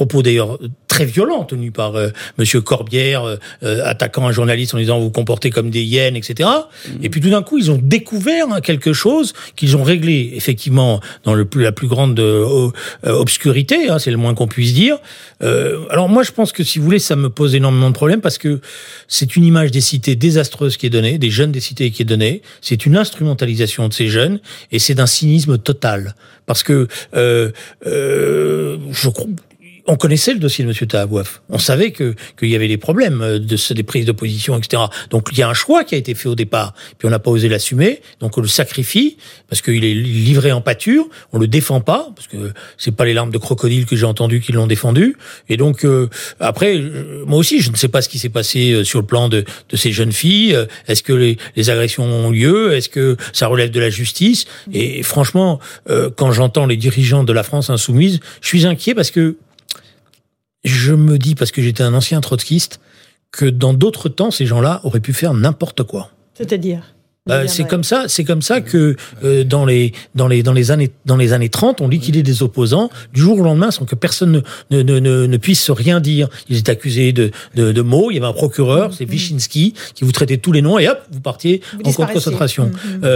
propos d'ailleurs très violents tenus par Monsieur Corbière, attaquant un journaliste en disant vous vous comportez comme des hyènes, etc. Et puis tout d'un coup, ils ont découvert quelque chose qu'ils ont réglé effectivement dans la plus grande obscurité, c'est le moins qu'on puisse dire. Alors moi, je pense que si vous voulez, ça me pose énormément de problèmes parce que c'est une image des cités désastreuse qui est donnée, des jeunes des cités qui est donnée. C'est une instrumentalisation de ces jeunes et c'est d'un cynisme total. Parce que je crois. On connaissait le dossier de M. Tahabouaf. On savait qu'il y avait des problèmes des prises de position, etc. Donc il y a un choix qui a été fait au départ. Puis on n'a pas osé l'assumer. Donc on le sacrifie parce qu'il est livré en pâture. On le défend pas parce que c'est pas les larmes de crocodile que j'ai entendues qui l'ont défendu. Et donc après, moi aussi, je ne sais pas ce qui s'est passé sur le plan de ces jeunes filles. Est-ce que les agressions ont lieu? Est-ce que ça relève de la justice? Et franchement, quand j'entends les dirigeants de la France insoumise, je suis inquiet parce que je me dis, parce que j'étais un ancien trotskiste, que dans d'autres temps, ces gens-là auraient pu faire n'importe quoi. C'est-à-dire c'est comme ça que dans les années 30, on liquidait des opposants du jour au lendemain sans que personne ne puisse rien dire. Ils étaient accusés de mots. Il y avait un procureur, c'est Wyszynski, qui vous traitait tous les noms et hop, vous partiez en concentration.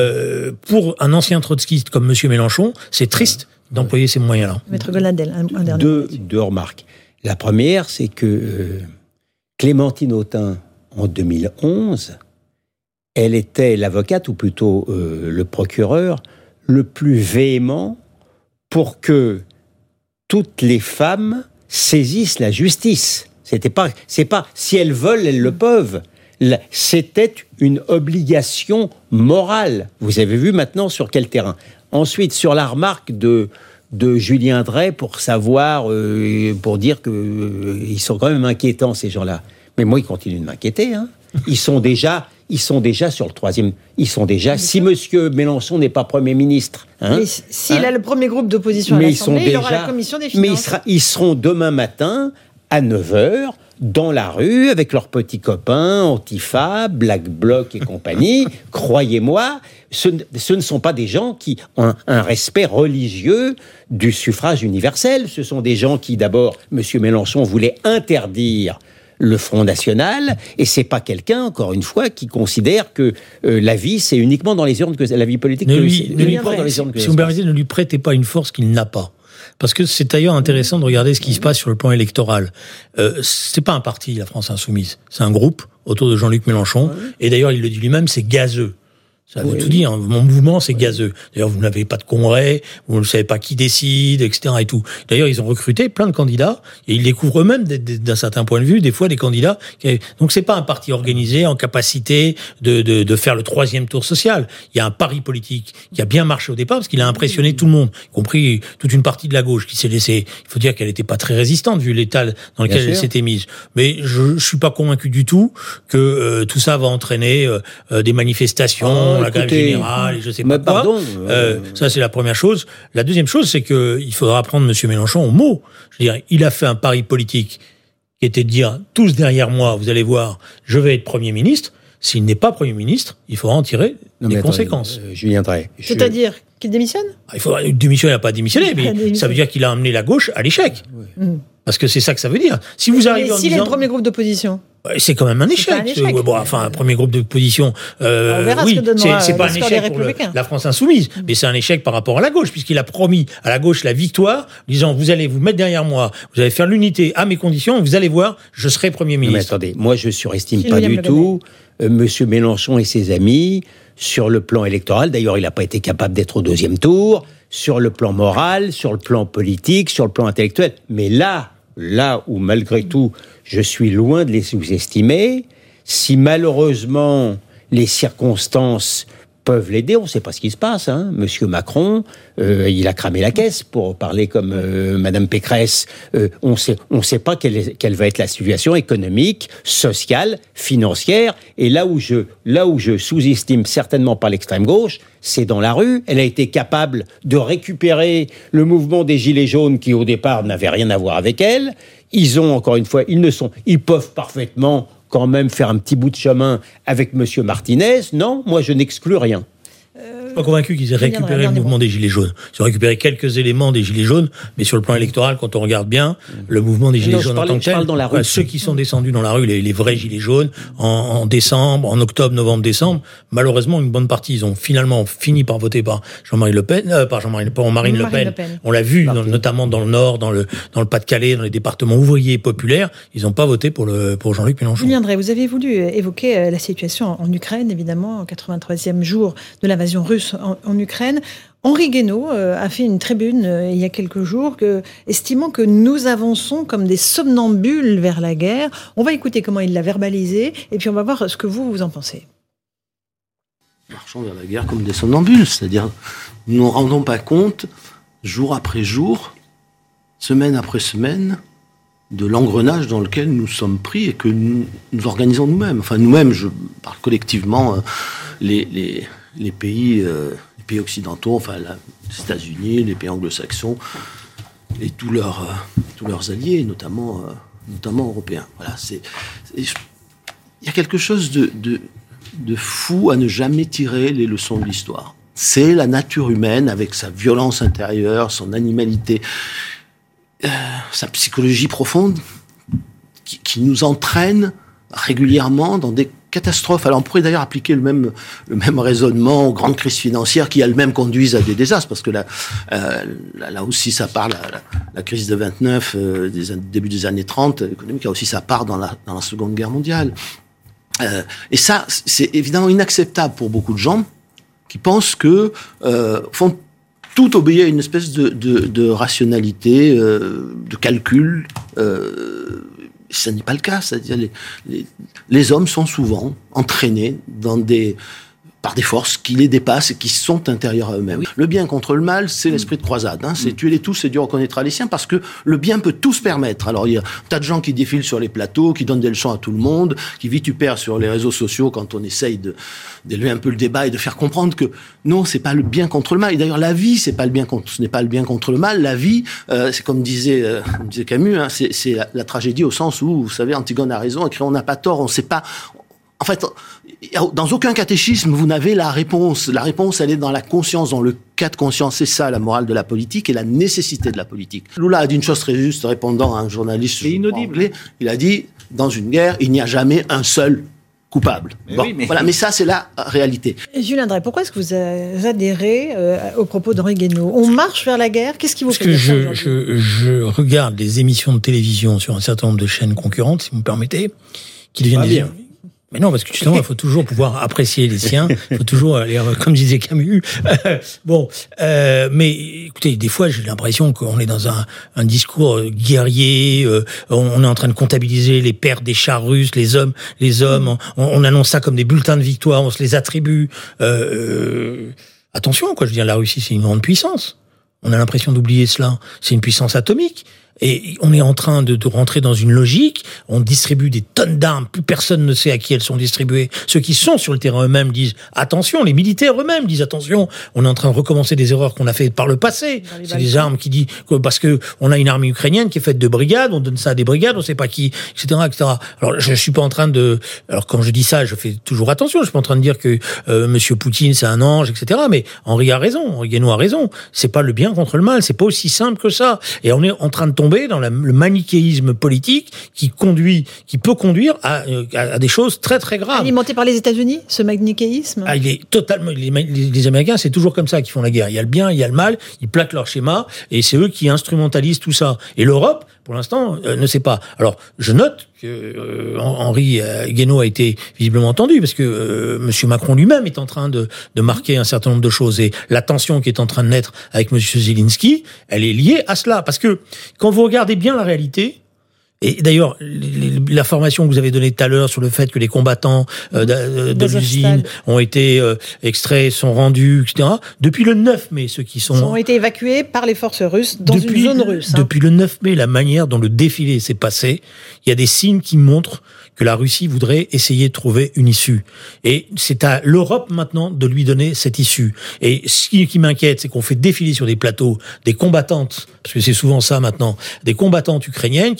Pour un ancien trotskiste comme Monsieur Mélenchon, c'est triste d'employer ces moyens-là. Maître Goladel, un dernier. Deux remarques. La première, c'est que Clémentine Autain, en 2011, elle était l'avocate, ou plutôt le procureur, le plus véhément pour que toutes les femmes saisissent la justice. C'est pas si elles veulent, elles le peuvent. C'était une obligation morale. Vous avez vu maintenant sur quel terrain. Ensuite, sur la remarque de Julien Drey pour savoir, pour dire que ils sont quand même inquiétants, ces gens-là. Mais moi, ils continuent de m'inquiéter. Ils sont déjà sur le troisième. Ils sont déjà. Si Monsieur Mélenchon n'est pas Premier ministre, s'il a le premier groupe d'opposition à l'Assemblée, il aura la commission des finances. Mais ils seront demain matin à 9h dans la rue avec leurs petits copains, Antifa, Black Bloc et compagnie. Croyez-moi, ce ne sont pas des gens qui ont un respect religieux du suffrage universel. Ce sont des gens qui, d'abord, M. Mélenchon voulait interdire le Front National, et c'est pas quelqu'un, encore une fois, qui considère que la vie, c'est uniquement dans les urnes que la vie politique. Si vous me permettez, ne lui prêtez pas une force qu'il n'a pas. Parce que c'est d'ailleurs intéressant de regarder ce qui se passe sur le plan électoral. C'est pas un parti, la France Insoumise. C'est un groupe autour de Jean-Luc Mélenchon. Et d'ailleurs, il le dit lui-même, c'est gazeux. Ça veut tout dire. Mon mouvement, c'est gazeux. D'ailleurs, vous n'avez pas de congrès, vous ne savez pas qui décide, etc. et tout. D'ailleurs, ils ont recruté plein de candidats et ils découvrent eux-mêmes, d'un certain point de vue, des fois des candidats. Donc, c'est pas un parti organisé en capacité de faire le troisième tour social. Il y a un pari politique qui a bien marché au départ parce qu'il a impressionné tout le monde, y compris toute une partie de la gauche qui s'est laissée. Il faut dire qu'elle n'était pas très résistante vu l'état dans lequel elle s'était mise. Mais je suis pas convaincu du tout que tout ça va entraîner des manifestations. La grève générale, et je sais pas quoi. Pardon, ça, c'est la première chose. La deuxième chose, c'est qu'il faudra prendre M. Mélenchon au mot. Je veux dire, il a fait un pari politique qui était de dire, tous derrière moi, vous allez voir, je vais être Premier ministre. S'il n'est pas Premier ministre, il faudra en tirer des conséquences. Julien Drey. C'est-à-dire qu'il démissionne ? Il faudra démissionner, il n'a pas démissionné, mais ça veut dire qu'il a amené la gauche à l'échec. Parce que c'est ça que ça veut dire. Si vous arrivez en disant... S'il est le premier groupe d'opposition ? C'est quand même un échec. Un premier groupe d'opposition, oui, c'est pas un échec pour la France Insoumise, mais c'est un échec par rapport à la gauche, puisqu'il a promis à la gauche la victoire, disant vous allez vous mettre derrière moi, vous allez faire l'unité à mes conditions, et vous allez voir, je serai Premier ministre. Mais attendez, moi je surestime pas du tout Monsieur Mélenchon et ses amis sur le plan électoral. D'ailleurs, il n'a pas été capable d'être au deuxième tour, sur le plan moral, sur le plan politique, sur le plan intellectuel. Mais là où malgré tout, je suis loin de les sous-estimer, si malheureusement les circonstances peuvent l'aider, on ne sait pas ce qui se passe. Monsieur Macron, il a cramé la caisse, pour parler comme Madame Pécresse. On sait pas quelle va être la situation économique, sociale, financière. Et là où je sous-estime certainement pas l'extrême gauche, c'est dans la rue. Elle a été capable de récupérer le mouvement des Gilets jaunes qui, au départ, n'avait rien à voir avec elle. Ils ont, encore une fois, ils peuvent parfaitement quand même faire un petit bout de chemin avec Monsieur Martinez. Non, moi je n'exclus rien. suis pas convaincu qu'ils aient récupéré le mouvement des Gilets jaunes. Ils ont récupéré quelques éléments des Gilets jaunes, mais sur le plan électoral, quand on regarde bien, le mouvement des Gilets jaunes en tant que tel, dans la rue. Ceux qui sont descendus dans la rue, les vrais Gilets jaunes, en décembre, en octobre, novembre, décembre, malheureusement, une bonne partie, ils ont finalement fini par voter par Marine Le Pen. On l'a vu, notamment dans le Nord, dans le Pas-de-Calais, dans les départements ouvriers et populaires, ils n'ont pas voté pour Jean-Luc Mélenchon. Julien Drey, vous avez voulu évoquer la situation en Ukraine, évidemment, au 83e jour de l'invasion russe en Ukraine. Henri Guénaud a fait une tribune il y a quelques jours estimant que nous avançons comme des somnambules vers la guerre. On va écouter comment il l'a verbalisé et puis on va voir ce que vous en pensez. Nous marchons vers la guerre comme des somnambules, c'est-à-dire nous ne nous rendons pas compte, jour après jour, semaine après semaine, de l'engrenage dans lequel nous sommes pris et que nous organisons nous-mêmes. Enfin, nous-mêmes, je parle collectivement, les pays occidentaux, enfin les États-Unis, les pays anglo-saxons et tous leurs alliés, notamment européens. Voilà, il y a quelque chose de fou à ne jamais tirer les leçons de l'histoire. C'est la nature humaine avec sa violence intérieure, son animalité, sa psychologie profonde qui nous entraîne régulièrement dans des catastrophes. Alors on pourrait d'ailleurs appliquer le même raisonnement aux grandes crises financières qui elles-mêmes conduisent à des désastres, parce que là aussi ça part, la crise de 29, début des années 30, économique, là aussi ça part dans la Seconde Guerre mondiale. Et ça, c'est évidemment inacceptable pour beaucoup de gens qui pensent que font tout obéit à une espèce de rationalité, de calcul. Ce n'est pas le cas. C'est-à-dire les hommes sont souvent entraînés par des forces qui les dépassent et qui sont intérieures à eux-mêmes. Oui. Le bien contre le mal, c'est l'esprit de croisade. C'est tuer les tous et Dieu reconnaîtra les siens, parce que le bien peut tout se permettre. Alors il y a un tas de gens qui défilent sur les plateaux, qui donnent des leçons à tout le monde, qui vitupèrent sur les réseaux sociaux quand on essaye d'élever un peu le débat et de faire comprendre que non, c'est pas le bien contre le mal. Et d'ailleurs la vie, ce n'est pas le bien contre le mal. La vie, c'est comme disait Camus, c'est la tragédie au sens où, vous savez, Antigone a raison, et Créon n'a pas tort. On ne sait pas. En fait, dans aucun catéchisme, vous n'avez la réponse. La réponse, elle est dans la conscience, dans le cas de conscience. C'est ça, la morale de la politique et la nécessité de la politique. Lula a dit une chose très juste, répondant à un journaliste. C'est inaudible. Il a dit, dans une guerre, il n'y a jamais un seul coupable. Voilà, mais ça, c'est la réalité. Julien Drey, pourquoi est-ce que vous adhérez aux propos d'Henri Guénaud ? On marche vers la guerre ? Qu'est-ce qui vous fait dire ça ? Je regarde les émissions de télévision sur un certain nombre de chaînes concurrentes, si vous me permettez, qui deviennent des... Mais non, parce que justement, il faut toujours pouvoir apprécier les siens. Il faut toujours aller, comme disait Camus. Mais écoutez, des fois, j'ai l'impression qu'on est dans un discours guerrier. On est en train de comptabiliser les pertes des chars russes, les hommes. On annonce ça comme des bulletins de victoire. On se les attribue. Attention, quoi. Je veux dire, la Russie, c'est une grande puissance. On a l'impression d'oublier cela. C'est une puissance atomique. Et on est en train de rentrer dans une logique, on distribue des tonnes d'armes, plus personne ne sait à qui elles sont distribuées. Ceux qui sont sur le terrain eux-mêmes disent attention, les militaires eux-mêmes disent attention, on est en train de recommencer des erreurs qu'on a fait par le passé. C'est des armes qui disent, parce que on a une armée ukrainienne qui est faite de brigades, on donne ça à des brigades, on sait pas qui, etc., etc. Alors je suis pas en train alors quand je dis ça, je fais toujours attention, je suis pas en train de dire que Monsieur Poutine c'est un ange, etc., mais Henri Guénaud a raison, c'est pas le bien contre le mal, c'est pas aussi simple que ça. Et on est en train de tomber dans le manichéisme politique qui peut conduire à des choses très très graves. Alimenté par les États-Unis, ce manichéisme. Il est totalement. Les Américains, c'est toujours comme ça qu'ils font la guerre. Il y a le bien, il y a le mal. Ils plaquent leur schéma et c'est eux qui instrumentalisent tout ça. Et l'Europe, pour l'instant, ne sait pas. Alors, je note que Henri Guénaud a été visiblement entendu, parce que Monsieur Macron lui-même est en train de marquer un certain nombre de choses. Et la tension qui est en train de naître avec Monsieur Zelensky, elle est liée à cela. Parce que quand vous regardez bien la réalité, et d'ailleurs, l'information que vous avez donnée tout à l'heure sur le fait que les combattants de l'usine ont été extraits, sont rendus, etc. Depuis le 9 mai, ceux qui ont été évacués par les forces russes dans une zone russe. Depuis le 9 mai, la manière dont le défilé s'est passé, il y a des signes qui montrent que la Russie voudrait essayer de trouver une issue. Et c'est à l'Europe maintenant de lui donner cette issue. Et ce qui m'inquiète, c'est qu'on fait défiler sur des plateaux des combattantes, parce que c'est souvent ça maintenant, des combattantes ukrainiennes qui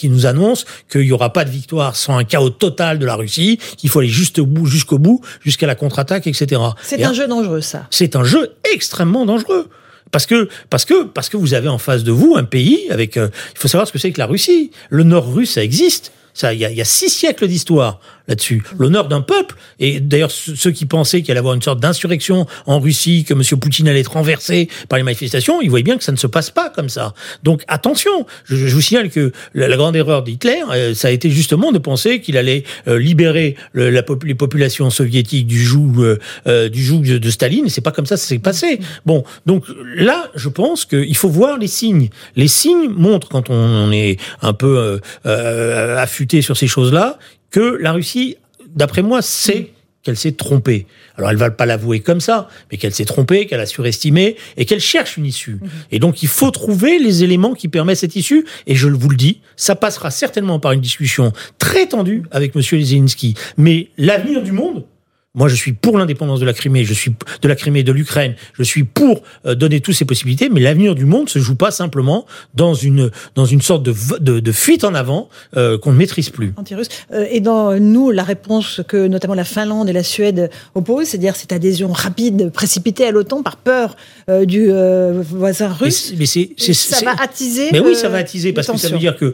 qui nous annonce qu'il n'y aura pas de victoire sans un chaos total de la Russie, qu'il faut aller jusqu'au bout, jusqu'à la contre-attaque, etc. C'est un jeu dangereux, ça. C'est un jeu extrêmement dangereux. Parce que vous avez en face de vous un pays avec, il faut savoir ce que c'est que la Russie. Le Nord russe, ça existe. Ça, il y a 6 siècles d'histoire là-dessus. L'honneur d'un peuple, et d'ailleurs ceux qui pensaient qu'il allait y avoir une sorte d'insurrection en Russie, que M. Poutine allait être renversé par les manifestations, ils voyaient bien que ça ne se passe pas comme ça. Donc attention, je vous signale que la grande erreur d'Hitler, ça a été justement de penser qu'il allait libérer les populations soviétiques du joug de Staline, et c'est pas comme ça s'est passé. Bon, donc là, je pense qu'il faut voir les signes. Les signes montrent, quand on est un peu affûté sur ces choses-là, que la Russie, d'après moi, sait qu'elle s'est trompée. Alors, elle va pas l'avouer comme ça, mais qu'elle s'est trompée, qu'elle a surestimé, et qu'elle cherche une issue. Et donc, il faut trouver les éléments qui permettent cette issue, et je vous le dis, ça passera certainement par une discussion très tendue avec M. Zelensky. Mais l'avenir du monde, moi, je suis pour l'indépendance de la Crimée, je suis de la Crimée, de l'Ukraine, je suis pour donner toutes ces possibilités, mais l'avenir du monde se joue pas simplement dans une sorte de fuite en avant qu'on ne maîtrise plus. Anti-russe. Et dans nous, la réponse que notamment la Finlande et la Suède opposent, c'est-à-dire cette adhésion rapide, précipitée à l'OTAN par peur du voisin russe, mais ça va attiser. Mais oui, ça va attiser, parce que ça veut dire que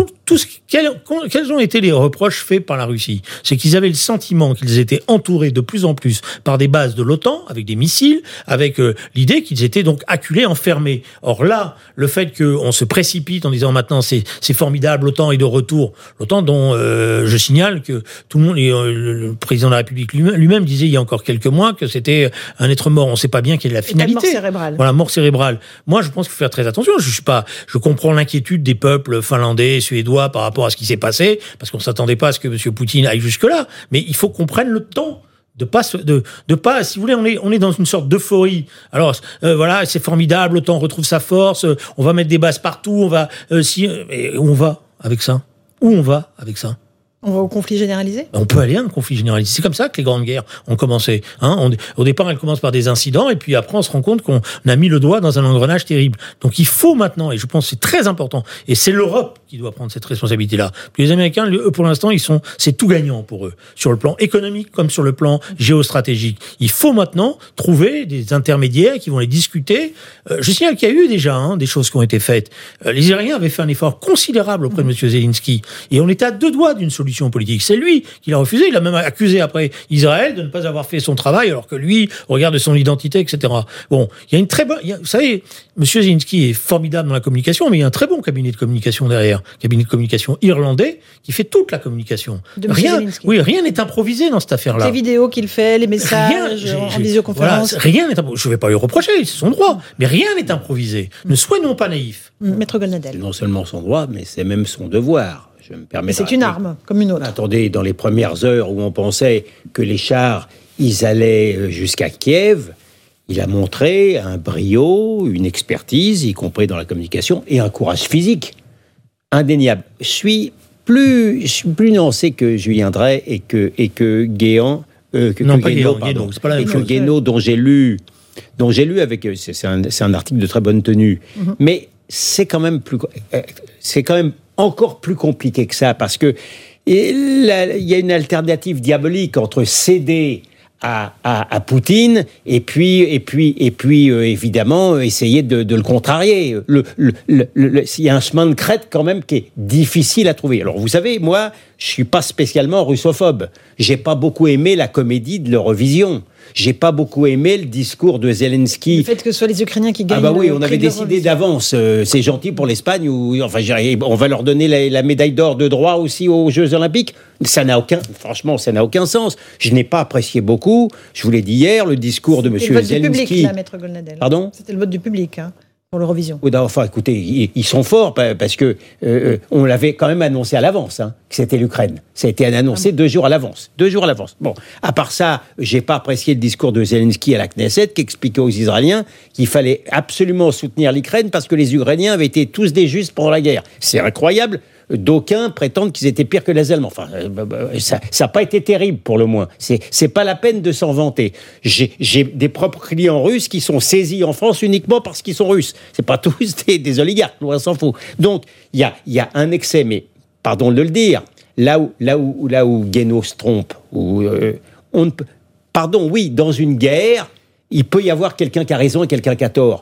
quels ont été les reproches faits par la Russie? C'est qu'ils avaient le sentiment qu'ils étaient entourés de plus en plus par des bases de l'OTAN, avec des missiles, avec l'idée qu'ils étaient donc acculés, enfermés. Or là, le fait qu'on se précipite en disant maintenant c'est formidable, l'OTAN est de retour, l'OTAN dont je signale que tout le monde, le président de la République lui-même disait il y a encore quelques mois que c'était un être mort. On ne sait pas bien quelle est la finalité. Mort cérébrale. Voilà, mort cérébrale. Moi, je pense qu'il faut faire très attention. Je comprends l'inquiétude des peuples finlandais, suédois par rapport à ce qui s'est passé, parce qu'on s'attendait pas à ce que M. Poutine aille jusque-là. Mais il faut qu'on prenne le temps de pas, si vous voulez, on est dans une sorte d'euphorie. Alors, voilà, c'est formidable, l'OTAN retrouve sa force, on va mettre des bases partout, on va, où on va avec ça? Où on va avec ça? On va au conflit généralisé ? On peut aller à un conflit généralisé. C'est comme ça que les grandes guerres ont commencé. Au départ, elles commencent par des incidents, et puis après, on se rend compte qu'on a mis le doigt dans un engrenage terrible. Donc il faut maintenant, et je pense que c'est très important, et c'est l'Europe qui doit prendre cette responsabilité-là. Puis les Américains, eux, pour l'instant, c'est tout gagnant pour eux, sur le plan économique comme sur le plan géostratégique. Il faut maintenant trouver des intermédiaires qui vont les discuter. Je signale qu'il y a eu déjà des choses qui ont été faites. Les Israéliens avaient fait un effort considérable auprès de M. Zelensky, et on était à 2 doigts d'une solution politique. C'est lui qui l'a refusé. Il a même accusé après Israël de ne pas avoir fait son travail, alors que lui, au regard de son identité, etc. Bon, il y a une très bonne... Vous savez, M. Zelensky est formidable dans la communication, mais il y a un très bon cabinet de communication derrière. Cabinet de communication irlandais qui fait toute la communication. Rien n'est improvisé dans cette affaire-là. Les vidéos qu'il fait, les messages en visioconférence. Voilà, rien n'est improvisé. Je ne vais pas lui reprocher, c'est son droit. Mais rien n'est improvisé. Ne soyons pas naïfs. Maître Golnadel. C'est non seulement son droit, mais c'est même son devoir. Je me permets. C'est une arme, comme une autre. Attendez, dans les premières heures où on pensait que les chars, ils allaient jusqu'à Kiev, il a montré un brio, une expertise, y compris dans la communication, et un courage physique indéniable. Je suis plus nuancé que Julien Drey et que Guéant. Guénaud, c'est pas la même chose. Guénaud, dont j'ai lu avec... C'est un article de très bonne tenue. Mm-hmm. Mais c'est quand même encore plus compliqué que ça, parce que il y a une alternative diabolique entre céder à Poutine et puis évidemment essayer de le contrarier. Il y a un chemin de crête quand même qui est difficile à trouver. Alors vous savez, moi, je suis pas spécialement russophobe. J'ai pas beaucoup aimé la comédie de l'Eurovision. J'ai pas beaucoup aimé le discours de Zelensky. Le fait que ce soit les Ukrainiens qui gagnent. Ah bah oui, on avait décidé d'avance. C'est gentil pour l'Espagne, on va leur donner la médaille d'or de droit aussi aux Jeux Olympiques. Franchement, ça n'a aucun sens. Je n'ai pas apprécié beaucoup. Je vous l'ai dit hier, le discours de M. Zelensky. C'était le vote du public, là, Maître Golnadel. Pardon ? C'était le vote du public, pour l'Eurovision. Oui, enfin, écoutez, ils sont forts parce que on l'avait quand même annoncé à l'avance, que c'était l'Ukraine. Ça a été annoncé 2 jours à l'avance. 2 jours à l'avance. Bon, à part ça, j'ai pas apprécié le discours de Zelensky à la Knesset qui expliquait aux Israéliens qu'il fallait absolument soutenir l'Ukraine parce que les Ukrainiens avaient été tous des justes pendant la guerre. C'est incroyable. D'aucuns prétendent qu'ils étaient pires que les Allemands. Enfin, ça n'a pas été terrible pour le moins. C'est pas la peine de s'en vanter. J'ai des propres clients russes qui sont saisis en France uniquement parce qu'ils sont russes. C'est pas tous des oligarques, loin s'en faut. Donc il y a un excès, mais pardon de le dire, là où Guénaud se trompe, dans une guerre, il peut y avoir quelqu'un qui a raison et quelqu'un qui a tort.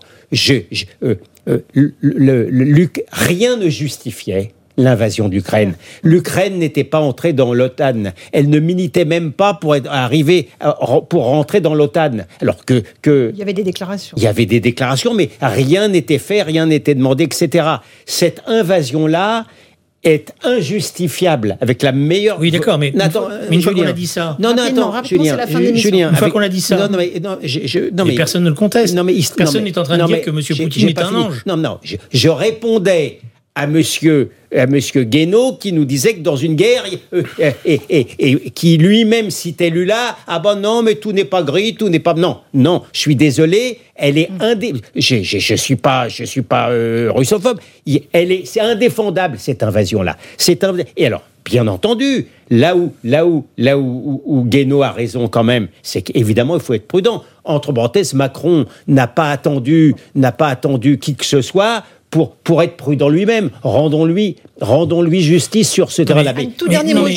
Luc, rien ne justifiait l'invasion d'Ukraine. L'Ukraine n'était pas entrée dans l'OTAN. Elle ne militait même pas pour rentrer dans l'OTAN. Alors que il y avait des déclarations. Il y avait des déclarations, mais rien n'était fait, rien n'était demandé, etc. Cette invasion-là est injustifiable avec la meilleure. Oui, d'accord, mais une fois qu'on a dit ça. Julien, une fois qu'on a dit ça. Mais personne ne le conteste. Personne n'est en train de dire que M. Poutine est un ange. Non, je répondais à Monsieur Guénaud qui nous disait que dans une guerre et qui lui-même citait Lula, non mais tout n'est pas gris, tout n'est pas non, je suis désolé, elle est je suis pas russophobe, c'est indéfendable cette invasion là. Et alors bien entendu, là où Guénaud a raison quand même, c'est qu'évidemment il faut être prudent. Entre parenthèses, Macron n'a pas attendu qui que ce soit pour être prudent lui-même. Rendons-lui justice sur ce terrain-là. Tout dernier mot,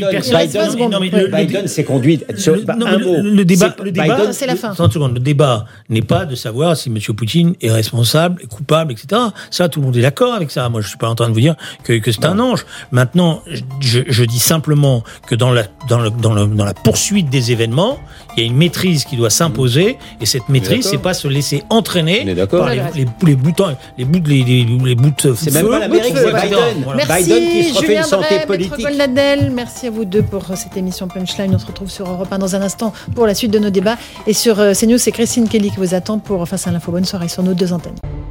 Biden s'est conduit. Le débat, c'est la fin. 30 secondes. Le débat n'est pas de savoir si M. Poutine est responsable, est coupable, etc. Ça, tout le monde est d'accord avec ça. Moi, je suis pas en train de vous dire que c'est un ange. Maintenant, je dis simplement que dans la poursuite des événements, il y a une maîtrise qui doit s'imposer, et cette maîtrise, c'est pas se laisser entraîner par les bouts de c'est même pas l'Amérique, c'est Biden. Merci, Biden qui se refait une santé politique. Maître Goldnadel, merci à vous deux pour cette émission Punchline. On se retrouve sur Europe 1 dans un instant pour la suite de nos débats. Et sur CNews, c'est Christine Kelly qui vous attend pour Face à l'info. Bonne soirée sur nos 2 antennes.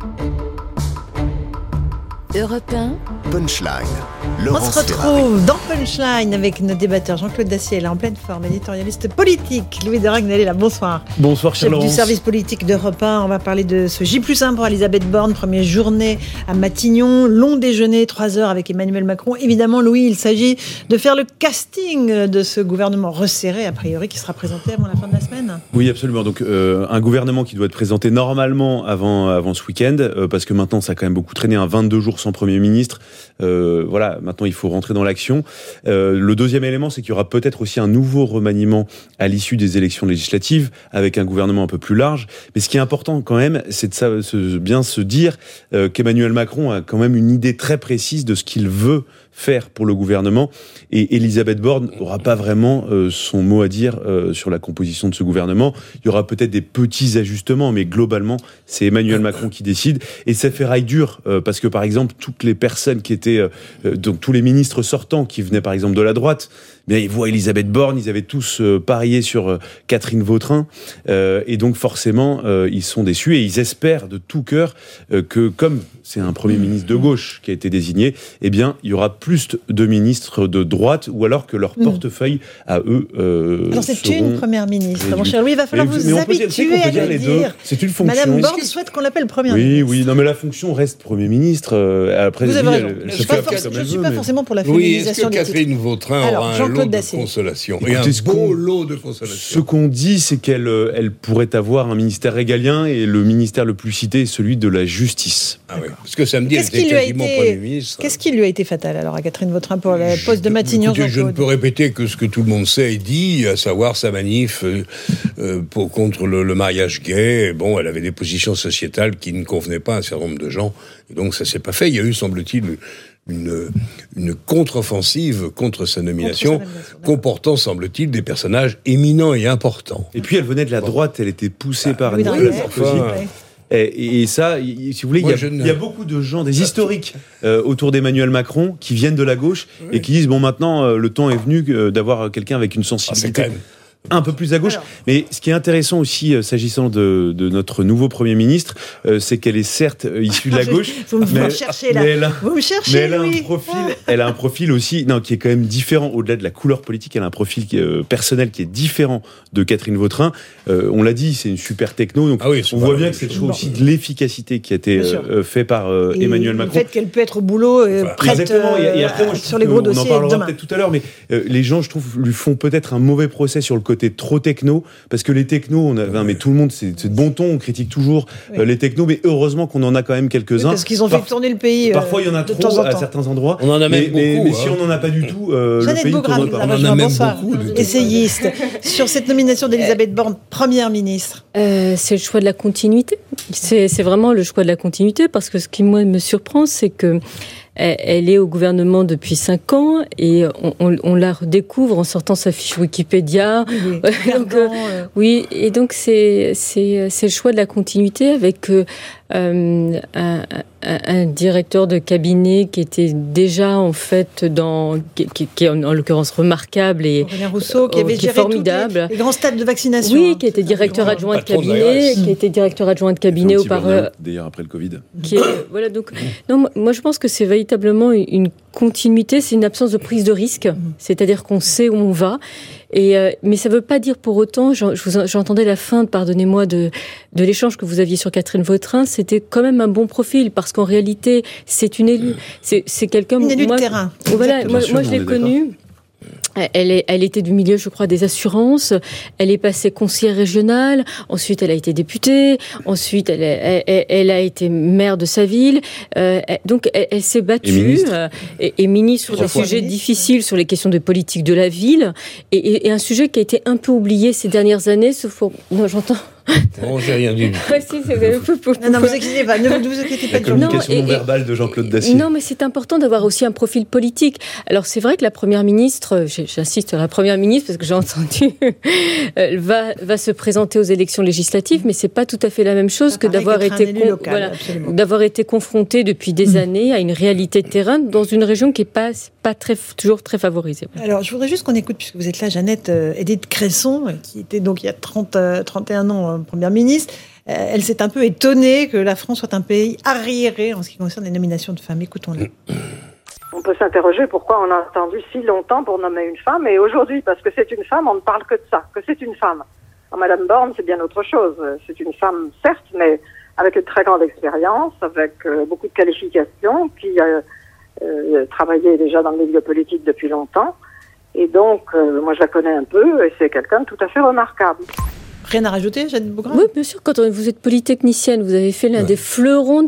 Europe 1, Punchline. On se retrouve dans Punchline avec nos débatteurs. Jean-Claude Dacier, là en pleine forme, éditorialiste politique. Louis de Ragnel est là, bonsoir. Bonsoir, chef Laurence. Du service politique d'Europe 1. On va parler de ce J+1 pour Elisabeth Borne, première journée à Matignon, long déjeuner, 3 heures avec Emmanuel Macron. Évidemment, Louis, il s'agit de faire le casting de ce gouvernement resserré, a priori, qui sera présenté avant la fin de la semaine. Oui, absolument. Donc, un gouvernement qui doit être présenté normalement avant ce week-end, parce que maintenant, ça a quand même beaucoup traîné, 22 jours sans Premier ministre. Voilà, maintenant, il faut rentrer dans l'action. Le deuxième élément, c'est qu'il y aura peut-être aussi un nouveau remaniement à l'issue des élections législatives, avec un gouvernement un peu plus large. Mais ce qui est important quand même, c'est de bien se dire qu'Emmanuel Macron a quand même une idée très précise de ce qu'il veut faire pour le gouvernement, et Elisabeth Borne n'aura pas vraiment son mot à dire sur la composition de ce gouvernement. Il y aura peut-être des petits ajustements, mais globalement, c'est Emmanuel Macron qui décide, et ça fait rail dur, parce que par exemple, toutes les personnes qui étaient, donc tous les ministres sortants qui venaient par exemple de la droite, bien, ils voient Elisabeth Borne, ils avaient tous parié sur Catherine Vautrin, et donc forcément, ils sont déçus, et ils espèrent de tout cœur que, comme c'est un Premier ministre de gauche qui a été désigné, eh bien, il y aura plus de ministres de droite, ou alors que leur portefeuille à eux alors c'est une Première ministre, mon cher Louis, il va falloir vous habituer à le dire. C'est une fonction. Madame Borne souhaite qu'on l'appelle Première ministre. Oui, non, mais la fonction reste Premier ministre. Après, vous avez raison. Je ne suis pas forcément pour la féminisation des titres. Est-ce que Catherine Vautrin aura un lot de consolation? Et un beau lot de consolation. Ce qu'on dit, c'est qu'elle pourrait avoir un ministère régalien, et le ministère le plus cité est celui de la justice. Ah oui, parce que samedi, elle était quasiment Premier ministre. Qu'est-ce qui lui a été fatal alors à Catherine Vautrin pour le poste de Matignon? Je ne peux répéter que ce que tout le monde sait et dit, à savoir sa manif contre le mariage gay. Bon, elle avait des positions sociétales qui ne convenaient pas à un certain nombre de gens, et donc ça s'est pas fait. Il y a eu, semble-t-il, une contre-offensive contre sa nomination, comportant, semble-t-il, des personnages éminents et importants. Et puis elle venait de la droite, elle était poussée par Nicolas Sarkozy. Et ça, si vous voulez, il y a beaucoup de gens, des historiques autour d'Emmanuel Macron qui viennent de la gauche et qui disent, bon, maintenant, le temps est venu d'avoir quelqu'un avec une sensibilité un peu plus à gauche. Mais ce qui est intéressant aussi, s'agissant de notre nouveau Premier ministre, c'est qu'elle est certes issue de la gauche. Vous me cherchez là. Vous me cherchez, elle a un profil aussi, qui est quand même différent. Au-delà de la couleur politique, elle a un profil personnel qui est différent de Catherine Vautrin. On l'a dit, c'est une super techno. Donc on voit bien que c'est le choix aussi de l'efficacité qui a été fait par Emmanuel Macron. Le fait qu'elle peut être au boulot, prête et après, moi, sur les gros dossiers. On en parlera peut-être tout à l'heure, mais les gens, je trouve, lui font peut-être un mauvais procès sur le côté côté trop techno, parce que les technos, mais tout le monde, c'est de bon ton, on critique toujours les technos, mais heureusement qu'on en a quand même quelques-uns. Parce qu'ils ont fait tourner le pays. Parfois, il y en a trop à certains endroits. On en a même beaucoup. Mais si on n'en a pas du tout, Jeannette le pays Bougrain, tourne pas. On en a même beaucoup. Essayiste. Sur cette nomination d'Elisabeth Borne, première ministre. C'est le choix de la continuité. C'est vraiment le choix de la continuité, parce que ce qui, moi, me surprend, c'est que elle est au gouvernement depuis 5 ans et on la redécouvre en sortant sa fiche Wikipédia. Oui, et donc c'est le choix de la continuité avec un directeur de cabinet qui était déjà en fait qui est en l'occurrence remarquable et Aurélien Rousseau qui avait géré formidable. Les grands stades de vaccination. Oui, qui était directeur adjoint de cabinet, auparavant. D'ailleurs après le Covid. Voilà, donc non, moi je pense que c'est véritablement une continuité, c'est une absence de prise de risque, c'est-à-dire qu'on sait où on va. Mais ça ne veut pas dire pour autant, j'entendais la fin, pardonnez-moi, de l'échange que vous aviez sur Catherine Vautrin, c'était quand même un bon profil, parce qu'en réalité, c'est une élue. C'est quelqu'un... Une élue de terrain. Voilà, moi je l'ai connue. Elle était du milieu, je crois, des assurances. Elle est passée conseillère régionale. Ensuite, elle a été députée. Ensuite, elle a été maire de sa ville. Donc, elle s'est battue et ministre sur des sujets difficiles, sur les questions de politique de la ville. Et un sujet qui a été un peu oublié ces dernières années. Non, j'entends. Non, j'ai rien dit. Non, vous inquiétez pas. Ne vous inquiétez pas. La communication non verbale de Jean-Claude Dacier. Non, mais c'est important d'avoir aussi un profil politique. Alors, c'est vrai que la première ministre, j'insiste sur la première ministre parce que j'ai entendu, elle va se présenter aux élections législatives, mais c'est pas tout à fait la même chose que d'avoir été confrontée depuis des années à une réalité de terrain dans une région qui est pas toujours très favorisée. Alors, je voudrais juste qu'on écoute, puisque vous êtes là, Jeannette, Édith Cresson, qui était donc il y a 31 ans Première ministre. Elle s'est un peu étonnée que la France soit un pays arriéré en ce qui concerne les nominations de femmes. Écoutons-la. On peut s'interroger pourquoi on a attendu si longtemps pour nommer une femme, et aujourd'hui, parce que c'est une femme, on ne parle que de ça, que c'est une femme. Alors, Madame Borne, c'est bien autre chose. C'est une femme, certes, mais avec une très grande expérience, avec beaucoup de qualifications, qui a travaillé déjà dans le milieu politique depuis longtemps. Et donc, moi, je la connais un peu, et c'est quelqu'un de tout à fait remarquable. Rien à rajouter, Jeannette Bougrain ? Oui, bien sûr. Quand vous êtes polytechnicienne, vous avez fait l'un des fleurons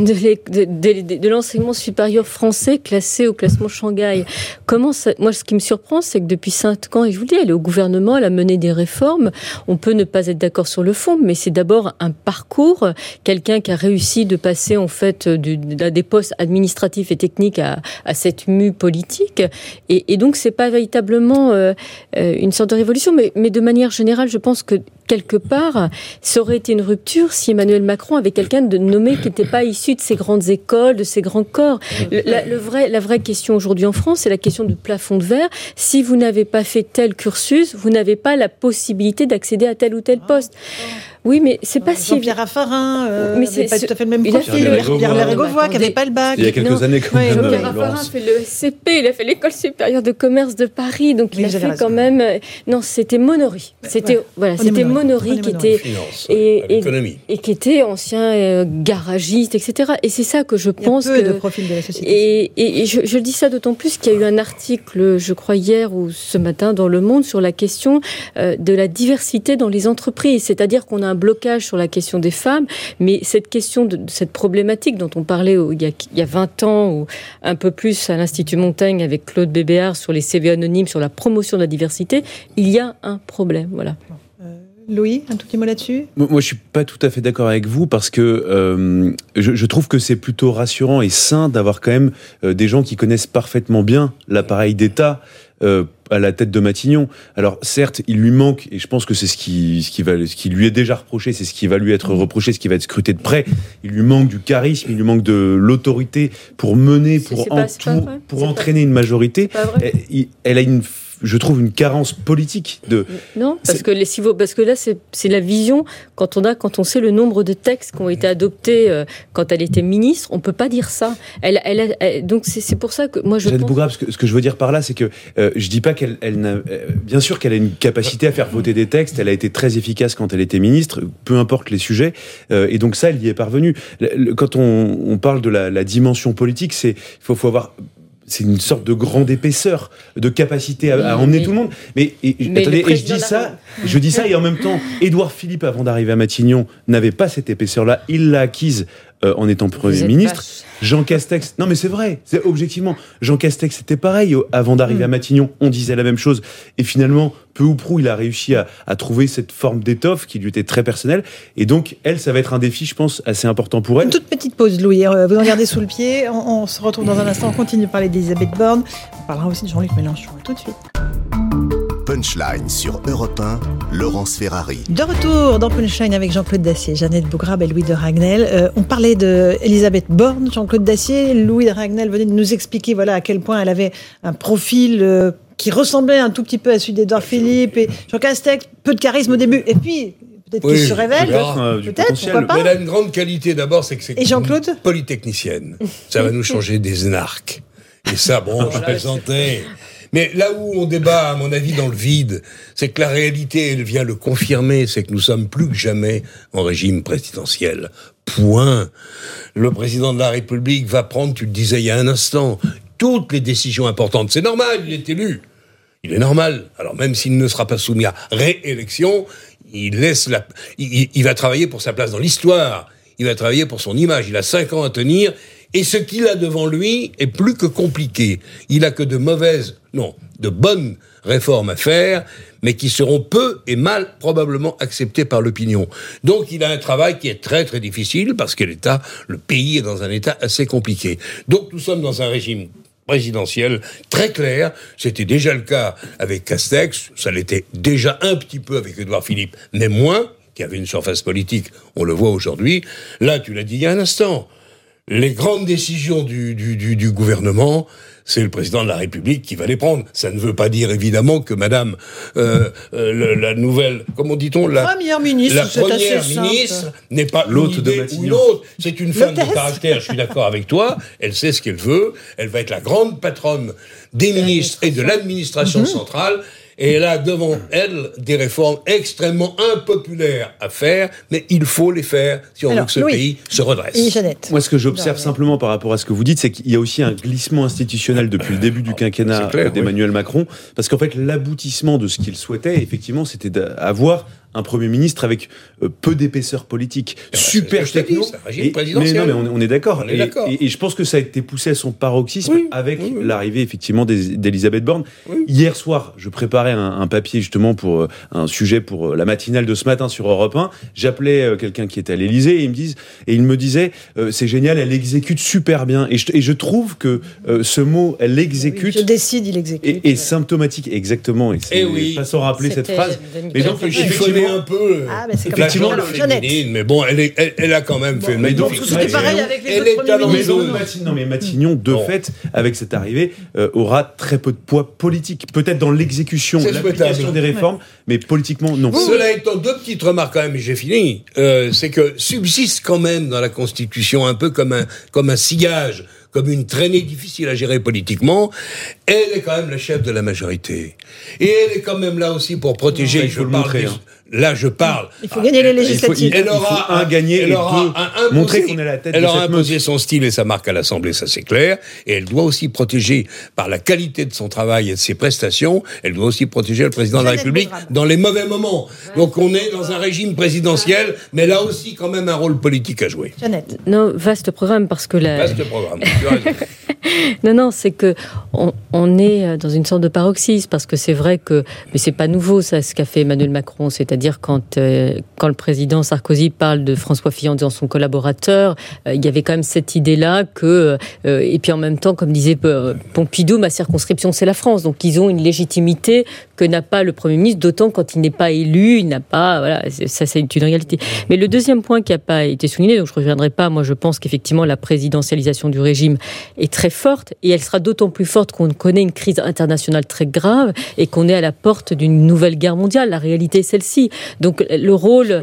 de l'enseignement supérieur français classé au classement Shanghai. Moi, ce qui me surprend, c'est que depuis 5 ans, et je vous le dis, elle est au gouvernement, elle a mené des réformes. On peut ne pas être d'accord sur le fond, mais c'est d'abord un parcours. Quelqu'un qui a réussi de passer, en fait, des postes administratifs et techniques à cette mue politique. Et donc, c'est pas véritablement une sorte de révolution, mais de manière générale, je pense que quelque part, ça aurait été une rupture si Emmanuel Macron avait quelqu'un de nommé qui n'était pas issu de ces grandes écoles, de ces grands corps. La vraie question aujourd'hui en France, c'est la question du plafond de verre. Si vous n'avez pas fait tel cursus, vous n'avez pas la possibilité d'accéder à tel ou tel poste. Oui, mais c'est pas si... Jean-Pierre Raffarin, mais c'est pas tout à fait le même profil. Pierre Bérégovoy, qui n'avait pas le bac. Il y a quelques années, quand même. Jean-Pierre Raffarin fait le SCP, il a fait l'École supérieure de commerce de Paris, donc il a fait quand même... Non, c'était Monory. C'était Monory qui était... Et qui était ancien garagiste, etc. Et c'est ça que je pense que... Il y a peu de profils de la société. Et je dis ça d'autant plus qu'il y a eu un article, je crois hier ou ce matin dans Le Monde, sur la question de la diversité dans les entreprises. C'est-à-dire qu'on a un blocage sur la question des femmes, mais cette question de cette problématique dont on parlait il y a 20 ans ou un peu plus à l'Institut Montaigne avec Claude Bébéard sur les CV anonymes, sur la promotion de la diversité, il y a un problème. Voilà. Louis, un tout petit mot là-dessus ? Moi, je suis pas tout à fait d'accord avec vous parce que je trouve que c'est plutôt rassurant et sain d'avoir quand même des gens qui connaissent parfaitement bien l'appareil d'État à la tête de Matignon. Alors certes, il lui manque, et je pense que c'est ce qui lui est déjà reproché, c'est ce qui va lui être reproché, ce qui va être scruté de près. Il lui manque du charisme, il lui manque de l'autorité pour mener, pour entraîner une majorité. Elle a je trouve une carence politique de... Non, parce que là, c'est la vision, quand on sait le nombre de textes qui ont été adoptés quand elle était ministre, on peut pas dire ça. Donc c'est pour ça que moi je pense... Bougrain, ce que je veux dire par là, c'est que je dis pas qu'elle bien sûr qu'elle a une capacité à faire voter des textes, elle a été très efficace quand elle était ministre, peu importe les sujets, et donc ça, elle y est parvenue. Quand on parle de la dimension politique, il faut avoir... c'est une sorte de grande épaisseur, de capacité à emmener tout le monde. Mais attendez, et je dis ça, et en même temps, Édouard Philippe, avant d'arriver à Matignon, n'avait pas cette épaisseur-là. Il l'a acquise en étant Premier ministre. Jean Castex, non mais c'est vrai, objectivement, Jean Castex c'était pareil, avant d'arriver à Matignon, on disait la même chose, et finalement, peu ou prou, il a réussi à trouver cette forme d'étoffe qui lui était très personnelle, et donc, elle, ça va être un défi, je pense, assez important pour elle. Une toute petite pause, Louis, vous en gardez sous le pied, on se retrouve dans un instant, on continue de parler d'Elisabeth Borne, on parlera aussi de Jean-Luc Mélenchon, tout de suite. Punchline sur Europe 1, Laurence Ferrari. De retour dans Punchline avec Jean-Claude Dacier, Jeannette Bougrab et Louis de Ragnel. On parlait d'Elisabeth Borne, Jean-Claude Dacier. Louis de Ragnel venait de nous expliquer à quel point elle avait un profil qui ressemblait un tout petit peu à celui d'Édouard Philippe et Jean Castex, peu de charisme au début. Et puis, peut-être qu'il se révèle. Peut-être, pourquoi pas. Mais elle a une grande qualité d'abord, c'est que c'est une polytechnicienne. Ça va nous changer des énarques. Et ça, je plaisantais. Mais là où on débat, à mon avis, dans le vide, c'est que la réalité, elle vient le confirmer, c'est que nous sommes plus que jamais en régime présidentiel. Point. Le président de la République va prendre, tu le disais il y a un instant, toutes les décisions importantes. C'est normal, il est élu. Il est normal. Alors même s'il ne sera pas soumis à réélection, il va travailler pour sa place dans l'histoire. Il va travailler pour son image. Il a 5 ans à tenir. Et ce qu'il a devant lui est plus que compliqué. Il a que de bonnes réformes à faire, mais qui seront peu et mal probablement acceptées par l'opinion. Donc il a un travail qui est très très difficile parce que le pays est dans un état assez compliqué. Donc nous sommes dans un régime présidentiel très clair. C'était déjà le cas avec Castex, ça l'était déjà un petit peu avec Édouard Philippe, mais moins, qui avait une surface politique, on le voit aujourd'hui. Là, tu l'as dit il y a un instant. Les grandes décisions du gouvernement, c'est le président de la République qui va les prendre. Ça ne veut pas dire évidemment que Madame la nouvelle, comment dit-on, la première ministre, n'est pas l'hôte de Matignon ou une autre. C'est une femme de caractère. Je suis d'accord avec toi. Elle sait ce qu'elle veut. Elle va être la grande patronne des ministres et de l'administration centrale. Et elle a devant elle des réformes extrêmement impopulaires à faire, mais il faut les faire si on veut que ce pays se redresse. Moi, ce que j'observe simplement par rapport à ce que vous dites, c'est qu'il y a aussi un glissement institutionnel depuis le début du quinquennat d'Emmanuel Macron, parce qu'en fait, l'aboutissement de ce qu'il souhaitait, effectivement, c'était d'avoir un Premier ministre avec peu d'épaisseur politique, super techno. Mais on est d'accord. Et je pense que ça a été poussé à son paroxysme avec l'arrivée effectivement d'Elisabeth Borne. Hier soir, je préparais un papier justement pour un sujet pour la matinale de ce matin sur Europe 1. J'appelais quelqu'un qui était à l'Élysée et il me disait c'est génial, elle exécute super bien. Et je trouve que ce mot, elle exécute. Je décide, il exécute. Et symptomatique, exactement. Et c'est pas sans rappeler cette phrase. Mais donc un peu effectivement féminine, mais bon, elle a quand même fait le magnifique. C'était pareil avec les autres premiers ministres. Mais Matignon, de fait, avec cette arrivée, aura très peu de poids politique. Peut-être dans l'exécution, l'application des réformes, mais politiquement, non. Cela étant, 2 petites remarques quand même, et j'ai fini. C'est que subsiste quand même dans la Constitution un peu comme un sillage, comme une traînée difficile à gérer politiquement. Elle est quand même la chef de la majorité. Et elle est quand même là aussi pour protéger. Là, je parle. Il faut gagner les législatives. Elle aura gagner et deux, montrer qu'on est la tête de cette meute. Elle aura imposé son style et sa marque à l'Assemblée, ça c'est clair. Et elle doit aussi protéger, par la qualité de son travail et de ses prestations, elle doit aussi protéger le président de la République dans les mauvais moments. Donc on est dans un régime présidentiel, mais là aussi quand même un rôle politique à jouer. Jeannette. Non, vaste programme parce que Vaste programme, tu as raison. Non, c'est que on est dans une sorte de paroxysme parce que c'est vrai que, mais c'est pas nouveau ça, ce qu'a fait Emmanuel Macron, c'est-à-dire quand le président Sarkozy parle de François Fillon en disant son collaborateur, il y avait quand même cette idée-là que, et puis en même temps, comme disait Pompidou, ma circonscription c'est la France, donc ils ont une légitimité que n'a pas le Premier ministre, d'autant quand il n'est pas élu, il n'a pas, voilà, ça c'est une réalité. Mais le deuxième point qui n'a pas été souligné, donc je ne reviendrai pas, moi je pense qu'effectivement la présidentialisation du régime est très forte, et elle sera d'autant plus forte qu'on connaît une crise internationale très grave et qu'on est à la porte d'une nouvelle guerre mondiale. La réalité est celle-ci. Donc le rôle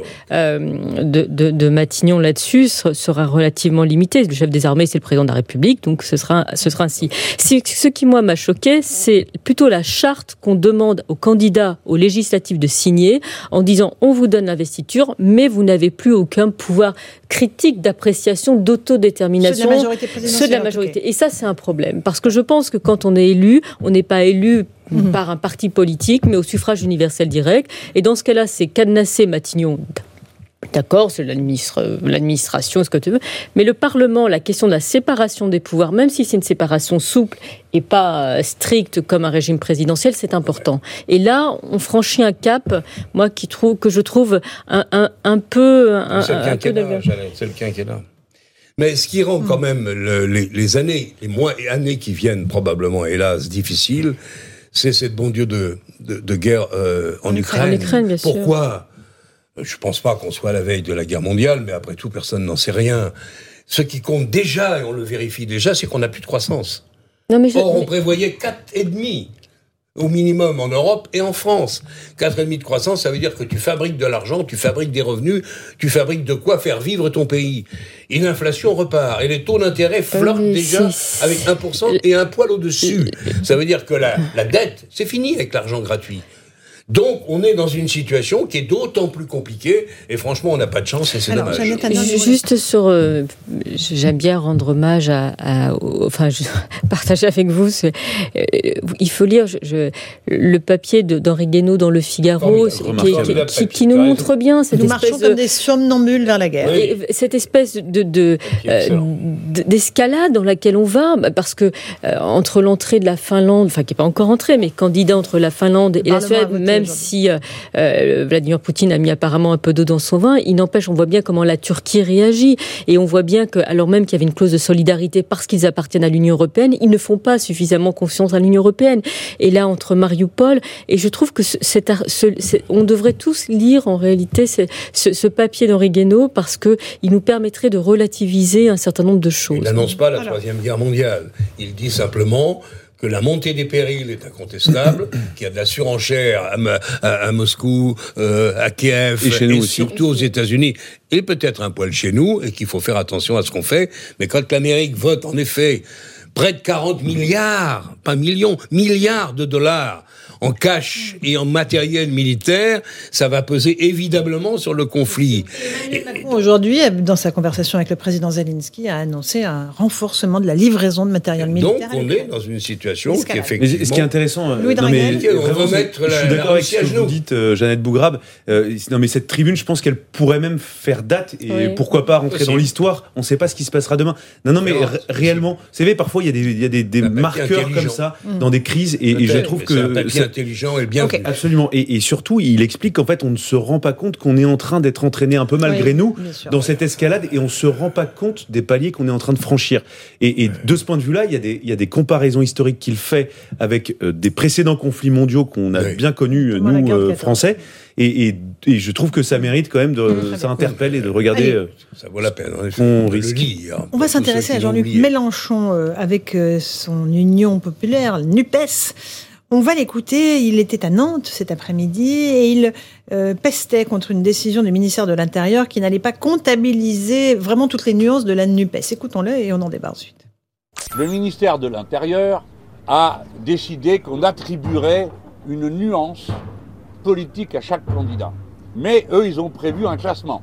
de Matignon là-dessus sera relativement limité. Le chef des armées, c'est le président de la République, donc ce sera ainsi. Ce qui, moi, m'a choqué, c'est plutôt la charte qu'on demande aux candidats aux législatives de signer en disant on vous donne l'investiture, mais vous n'avez plus aucun pouvoir critique, d'appréciation, d'autodétermination. Ceux de la majorité. Et ça, c'est un problème. Parce que je pense que quand on est élu, on n'est pas élu par un parti politique, mais au suffrage universel direct. Et dans ce cas-là, c'est cadenasser Matignon. D'accord, c'est l'administration, ce que tu veux. Mais le Parlement, la question de la séparation des pouvoirs, même si c'est une séparation souple et pas stricte comme un régime présidentiel, c'est important. Et là, on franchit un cap, moi, que je trouve un peu... C'est le quinquennat. Mais ce qui rend quand même les années, les mois et années qui viennent, probablement, hélas, difficiles, c'est cette bon Dieu de guerre en Ukraine. En Ukraine, bien sûr. Pourquoi ? Je ne pense pas qu'on soit à la veille de la guerre mondiale, mais après tout, personne n'en sait rien. Ce qui compte déjà, et on le vérifie déjà, c'est qu'on n'a plus de croissance. Or, on prévoyait 4,5 au minimum en Europe et en France. 4,5 de croissance, ça veut dire que tu fabriques de l'argent, tu fabriques des revenus, tu fabriques de quoi faire vivre ton pays. Et l'inflation repart. Et les taux d'intérêt flirtent déjà avec 1% et un poil au-dessus. Ça veut dire que la dette, c'est fini avec l'argent gratuit. Donc, on est dans une situation qui est d'autant plus compliquée, et franchement, on n'a pas de chance, et c'est dommage. Juste sur... j'aime bien rendre hommage je partager avec vous. Il faut lire le papier d'Henri Guénaud dans Le Figaro, qui nous montre bien cette nous marchons comme des somnambules vers la guerre. Oui. Cette espèce d'escalade dans laquelle on va, parce que entre l'entrée de la Finlande, qui n'est pas encore entrée, mais candidat entre la Finlande et la Suède, même si Vladimir Poutine a mis apparemment un peu d'eau dans son vin, il n'empêche, on voit bien comment la Turquie réagit. Et on voit bien que, alors même qu'il y avait une clause de solidarité parce qu'ils appartiennent à l'Union européenne, ils ne font pas suffisamment confiance à l'Union européenne. Et là, entre Mariupol, et je trouve que on devrait tous lire en réalité ce papier d'Henri Guénaud parce qu'il nous permettrait de relativiser un certain nombre de choses. Il n'annonce pas la Troisième Guerre mondiale. Il dit simplement que la montée des périls est incontestable, qu'il y a de la surenchère à Moscou, à Kiev, et chez nous aussi, surtout aux États-Unis, et peut-être un poil chez nous, et qu'il faut faire attention à ce qu'on fait. Mais quand l'Amérique vote, en effet, près de 40 milliards, pas millions, milliards de dollars en cash et en matériel militaire, ça va peser évidemment sur le conflit. Macron, aujourd'hui, dans sa conversation avec le président Zelensky, a annoncé un renforcement de la livraison de matériel militaire. Donc, on est dans une situation qui est effectivement... Mais ce qui est intéressant... on va mettre je suis d'accord avec ce que vous dites, Jeannette Bougrabe. Non, mais cette tribune, je pense qu'elle pourrait même faire date, et pourquoi pas rentrer dans l'histoire. On ne sait pas ce qui se passera demain. Non, mais réellement, vous savez, parfois, il y a des marqueurs comme ça, dans des crises, et je trouve que... intelligent et bien vu. Absolument. Et surtout, il explique qu'en fait, on ne se rend pas compte qu'on est en train d'être entraîné un peu malgré nous dans cette escalade, et on ne se rend pas compte des paliers qu'on est en train de franchir. Et de ce point de vue-là, il y a des comparaisons historiques qu'il fait avec des précédents conflits mondiaux qu'on a bien connus, nous, Français. Et je trouve que ça mérite quand même ça interpelle et de regarder. Ça vaut la peine. On risque. On va s'intéresser à Jean-Luc Mélenchon avec son Union populaire, NUPES. On va l'écouter, il était à Nantes cet après-midi et il pestait contre une décision du ministère de l'Intérieur qui n'allait pas comptabiliser vraiment toutes les nuances de la NUPES. Écoutons-le et on en débat ensuite. Le ministère de l'Intérieur a décidé qu'on attribuerait une nuance politique à chaque candidat. Mais eux, ils ont prévu un classement.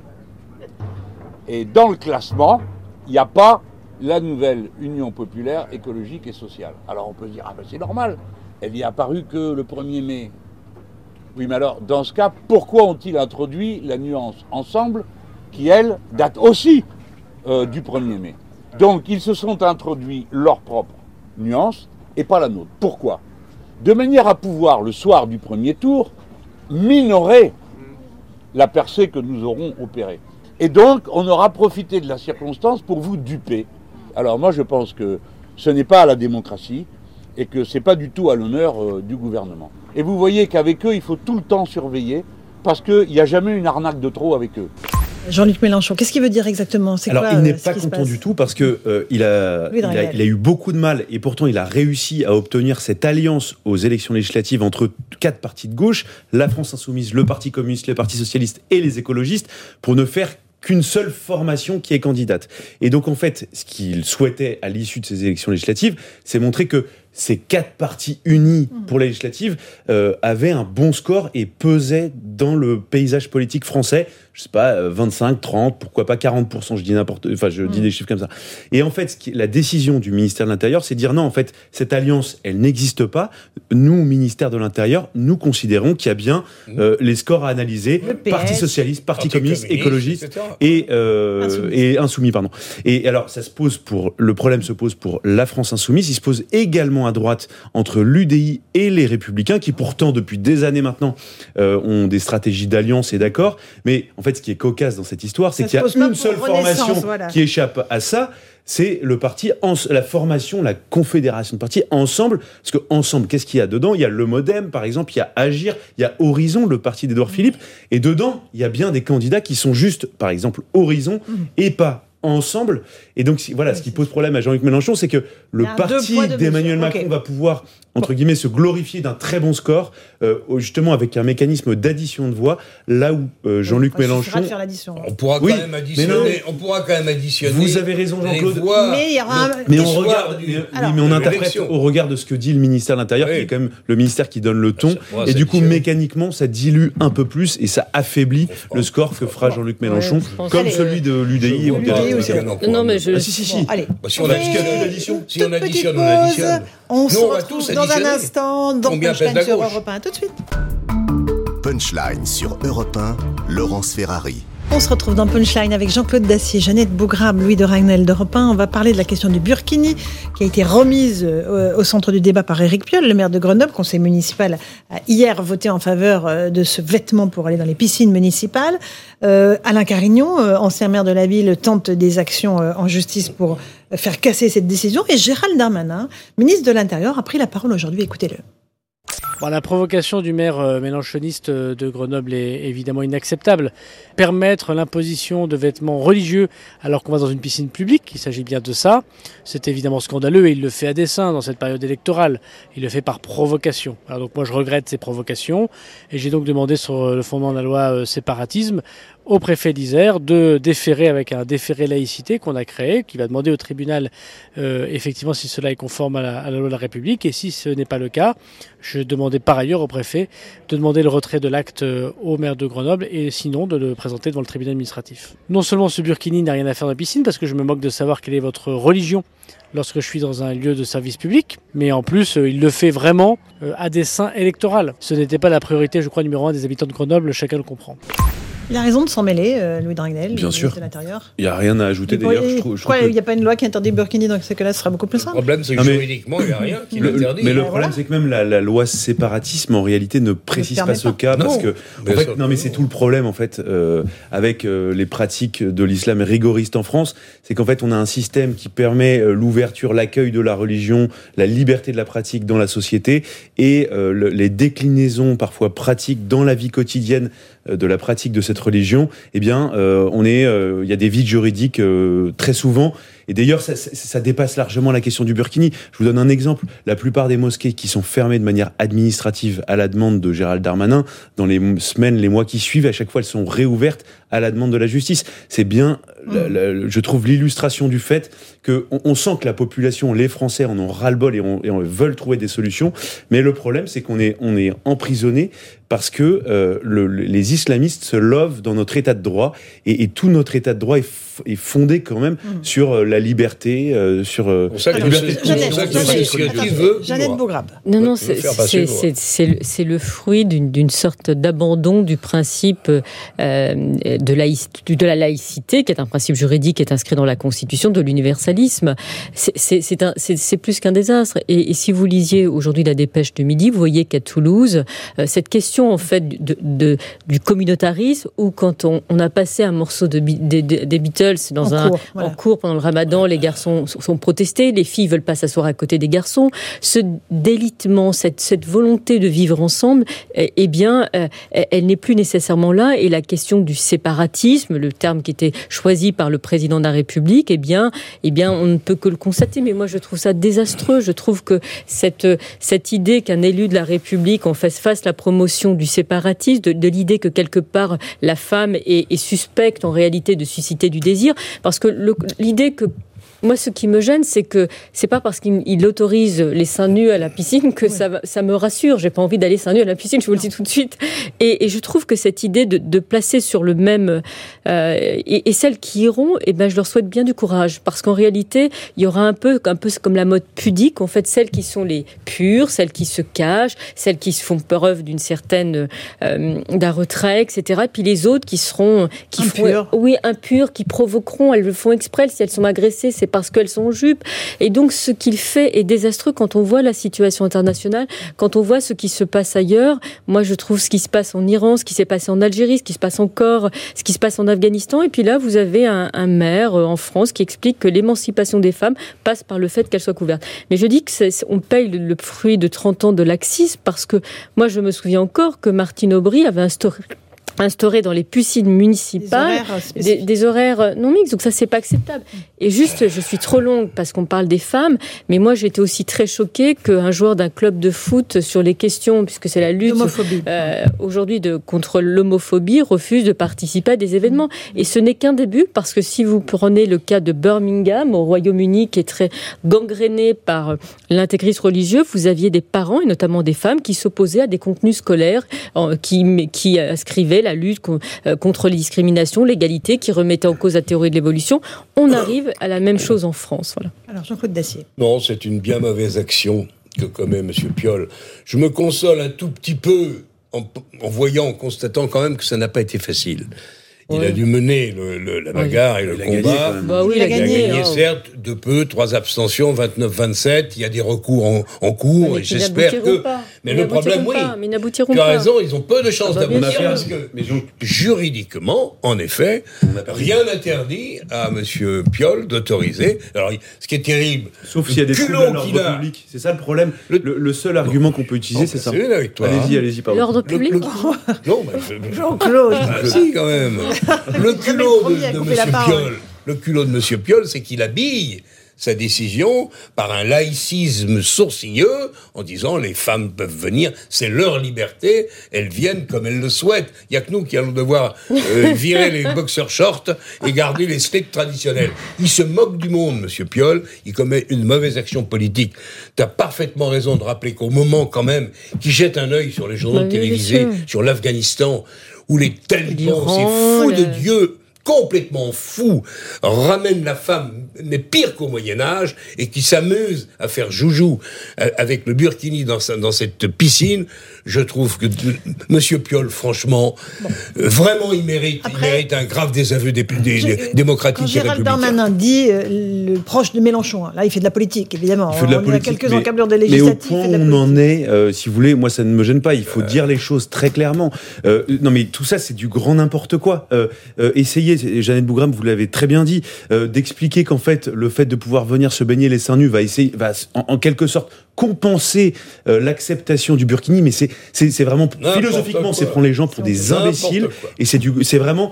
Et dans le classement, il n'y a pas la nouvelle Union populaire écologique et sociale. Alors on peut se dire, c'est normal. Elle n'y est apparue que le 1er mai. Oui, mais alors, dans ce cas, pourquoi ont-ils introduit la nuance ensemble, qui, elle, date aussi du 1er mai? Donc, ils se sont introduits leur propre nuance et pas la nôtre. Pourquoi? De manière à pouvoir, le soir du premier tour, minorer la percée que nous aurons opérée. Et donc, on aura profité de la circonstance pour vous duper. Alors moi, je pense que ce n'est pas à la démocratie, et que ce n'est pas du tout à l'honneur du gouvernement. Et vous voyez qu'avec eux, il faut tout le temps surveiller, parce qu'il n'y a jamais une arnaque de trop avec eux. Jean-Luc Mélenchon, qu'est-ce qu'il veut dire exactement? Il n'est pas content du tout parce que il a eu beaucoup de mal, et pourtant il a réussi à obtenir cette alliance aux élections législatives entre 4 partis de gauche, la France Insoumise, le Parti communiste, le Parti socialiste et les écologistes, pour ne faire qu'une seule formation qui est candidate. Et donc en fait, ce qu'il souhaitait à l'issue de ces élections législatives, c'est montrer que ces 4 partis unis pour les législatives avaient un bon score et pesaient dans le paysage politique français. Je sais pas, 25, 30, pourquoi pas 40%, je dis des chiffres comme ça. Et en fait, la décision du ministère de l'Intérieur, c'est de dire non, en fait, cette alliance, elle n'existe pas. Nous, au ministère de l'Intérieur, nous considérons qu'il y a bien les scores à analyser, Parti socialiste, Parti communiste, écologiste et insoumis, pardon. Et alors, le problème se pose pour la France insoumise, il se pose également à droite entre l'UDI et les Républicains, qui pourtant, depuis des années maintenant, ont des stratégies d'alliance et d'accord, mais en fait, ce qui est cocasse dans cette histoire, c'est qu'il y a une seule formation qui échappe à ça, c'est le parti, la formation, la confédération de partis Ensemble. Parce que Ensemble, qu'est-ce qu'il y a dedans ? Il y a le MoDem, par exemple, il y a Agir, il y a Horizon, le parti d'Édouard Philippe, et dedans, il y a bien des candidats qui sont juste, par exemple, Horizon, et pas Ensemble. Et donc, voilà, ce qui pose problème à Jean-Luc Mélenchon, c'est que le parti d'Emmanuel Macron va pouvoir, entre guillemets, se glorifier d'un très bon score, justement avec un mécanisme d'addition de voix, là où Jean-Luc Mélenchon... On pourra quand même additionner. Vous avez raison, Jean-Claude. Mais il y aura mais on interprète au regard de ce que dit le ministère de l'Intérieur, qui est quand même le ministère qui donne le ton, et du coup, mécaniquement, ça dilue un peu plus et ça affaiblit le score que fera Jean-Luc Mélenchon, comme celui de l'UDI ou de... Non, mais je... Si. Bon, allez. Si on additionne, on additionne. On se retrouve dans un instant dans Punchline sur Europe 1. Tout de suite. Punchline sur Europe 1, Laurence Ferrari. On se retrouve dans Punchline avec Jean-Claude Dacier, Jeannette Bougrab, Louis de Ragnel d'Europe 1. On va parler de la question du burkini qui a été remise au centre du débat par Éric Piolle, le maire de Grenoble. Le conseil municipal a hier voté en faveur de ce vêtement pour aller dans les piscines municipales. Alain Carignon, ancien maire de la ville, tente des actions en justice pour faire casser cette décision. Et Gérald Darmanin, ministre de l'Intérieur, a pris la parole aujourd'hui. Écoutez-le. Bon, la provocation du maire mélenchoniste de Grenoble est évidemment inacceptable. Permettre l'imposition de vêtements religieux alors qu'on va dans une piscine publique, il s'agit bien de ça, c'est évidemment scandaleux et il le fait à dessein dans cette période électorale. Il le fait par provocation. Alors donc moi je regrette ces provocations et j'ai donc demandé sur le fondement de la loi séparatisme au préfet d'Isère de déférer avec un déféré laïcité qu'on a créé, qui va demander au tribunal effectivement si cela est conforme à la loi de la République, et si ce n'est pas le cas, je demandais par ailleurs au préfet de demander le retrait de l'acte au maire de Grenoble et sinon de le présenter devant le tribunal administratif. Non seulement ce burkini n'a rien à faire dans la piscine, parce que je me moque de savoir quelle est votre religion lorsque je suis dans un lieu de service public, mais en plus il le fait vraiment à dessein électoral. Ce n'était pas la priorité, je crois, numéro 1 des habitants de Grenoble, chacun le comprend. Il a raison de s'en mêler, Louis de Ragnel, bien sûr. De l'Intérieur. Il n'y a rien à ajouter d'ailleurs. Pourquoi il n'y a pas une loi qui interdit le burkini dans ce cas-là, ce sera beaucoup plus simple. Le problème, c'est que juridiquement, il n'y a rien qui l'interdit. Mais le problème, c'est que même la loi séparatisme, en réalité, ne précise pas ce cas. Parce que, en fait, non, mais c'est tout le problème, en fait, avec les pratiques de l'islam rigoristes en France. C'est qu'en fait, on a un système qui permet l'ouverture, l'accueil de la religion, la liberté de la pratique dans la société et les déclinaisons parfois pratiques dans la vie quotidienne de la pratique de cette religion, eh bien, il y a des vides juridiques très souvent. Et d'ailleurs, ça dépasse largement la question du burkini. Je vous donne un exemple. La plupart des mosquées qui sont fermées de manière administrative à la demande de Gérald Darmanin, dans les semaines, les mois qui suivent, à chaque fois, elles sont réouvertes à la demande de la justice. C'est bien, je trouve, l'illustration du fait qu'on sent que la population, les Français en ont ras-le-bol et on veulent trouver des solutions. Mais le problème, c'est qu'on est emprisonné parce que les islamistes se lovent dans notre état de droit et tout notre état de droit est fondé quand même sur la liberté, sur la liberté. Jeannette Bougrab. Non, c'est le fruit d'une sorte d'abandon du principe de la laïcité, qui est un principe juridique qui est inscrit dans la Constitution, de l'universalisme. C'est plus qu'un désastre. Et si vous lisiez aujourd'hui la dépêche de midi, vous voyez qu'à Toulouse, cette question en fait du communautarisme, où quand on a passé un morceau des Beatles en cours pendant le Ramadan, les garçons sont protestés, les filles veulent pas s'asseoir à côté des garçons. Ce délitement, cette volonté de vivre ensemble, eh bien, elle n'est plus nécessairement là. Et la question du séparatisme, le terme qui était choisi par le président de la République, eh bien, on ne peut que le constater. Mais moi, je trouve ça désastreux. Je trouve que cette idée qu'un élu de la République en fasse la promotion du séparatisme, de l'idée que quelque part la femme est suspecte en réalité de susciter du désir, parce que l'idée que Moi, ce qui me gêne, c'est que c'est pas parce qu'il autorise les seins nus à la piscine que ça me rassure. J'ai pas envie d'aller seins nus à la piscine, je vous le dis tout de suite. Et je trouve que cette idée de placer sur le même et celles qui iront, je leur souhaite bien du courage, parce qu'en réalité, il y aura un peu comme la mode pudique. En fait, celles qui sont les pures, celles qui se cachent, celles qui font preuve d'une certaine d'un retrait, etc. Et puis les autres qui seront impures, qui provoqueront. Elles le font exprès. Si elles sont agressées, c'est parce qu'elles sont en jupe. Et donc, ce qu'il fait est désastreux quand on voit la situation internationale, quand on voit ce qui se passe ailleurs. Moi, je trouve ce qui se passe en Iran, ce qui s'est passé en Algérie, ce qui se passe encore, ce qui se passe en Afghanistan. Et puis là, vous avez un maire en France qui explique que l'émancipation des femmes passe par le fait qu'elles soient couvertes. Mais je dis qu'on paye le fruit de 30 ans de laxisme, parce que moi, je me souviens encore que Martine Aubry avait instauré dans les piscines municipales des horaires non mixtes. Donc ça, c'est pas acceptable. Et juste, je suis trop longue parce qu'on parle des femmes, mais moi, j'étais aussi très choquée qu'un joueur d'un club de foot, sur les questions, puisque c'est la lutte aujourd'hui contre l'homophobie, refuse de participer à des événements. Et ce n'est qu'un début, parce que si vous prenez le cas de Birmingham, au Royaume-Uni, qui est très gangréné par l'intégrisme religieux, vous aviez des parents, et notamment des femmes, qui s'opposaient à des contenus scolaires, qui inscrivaient la lutte contre les discriminations, l'égalité, qui remettait en cause la théorie de l'évolution. On arrive à la même chose en France. Voilà. Alors Jean-Claude Dacier. Non, c'est une bien mauvaise action que commet M. Piolle. Je me console un tout petit peu en constatant quand même que ça n'a pas été facile. Il a dû mener la bagarre et le combat. Il a gagné, certes, de peu, 3 abstentions, 29-27. Il y a des recours en cours, et j'espère que... Mais le problème, mais ils n'aboutiront tu as pas. raison, ils ont peu de chances d'aboutir, parce que juridiquement, en effet, rien n'interdit à M. Piolle d'autoriser. Alors, ce qui est terrible... Sauf s'il y a des troubles à l'ordre public. C'est ça le problème. Le seul argument qu'on peut utiliser, c'est ça. Avec toi, allez-y, pardon. L'ordre public Non, Jean-Claude. Si, quand même. Le culot de M. Piolle, c'est qu'il habille sa décision par un laïcisme sourcilleux en disant les femmes peuvent venir, c'est leur liberté, elles viennent comme elles le souhaitent. Il n'y a que nous qui allons devoir virer les boxers shorts et garder les slips traditionnels. Il se moque du monde, M. Piolle, il commet une mauvaise action politique. Tu as parfaitement raison de rappeler qu'au moment quand même qu'il jette un œil sur les journaux télévisés, sur l'Afghanistan, où les talibans, ces fous de Dieu, complètement fous, ramènent la femme, mais pire qu'au Moyen-Âge, et qui s'amusent à faire joujou avec le burkini dans cette piscine. Je trouve que M. Piolle, franchement, vraiment, il mérite un grave désaveu démocratique et républicain. Gérald Darmanin dit le proche de Mélenchon. Là, il fait de la politique, évidemment. Il y a quelques encablures de législatives. Mais au point où on en est, si vous voulez, moi, ça ne me gêne pas. Il faut dire les choses très clairement. Non, mais tout ça, c'est du grand n'importe quoi. Essayez, Jeannette Bougram, vous l'avez très bien dit, d'expliquer qu'en fait, le fait de pouvoir venir se baigner les seins nus va en quelque sorte compenser l'acceptation du burkini, mais c'est vraiment philosophiquement, c'est prendre les gens pour des imbéciles, et c'est vraiment,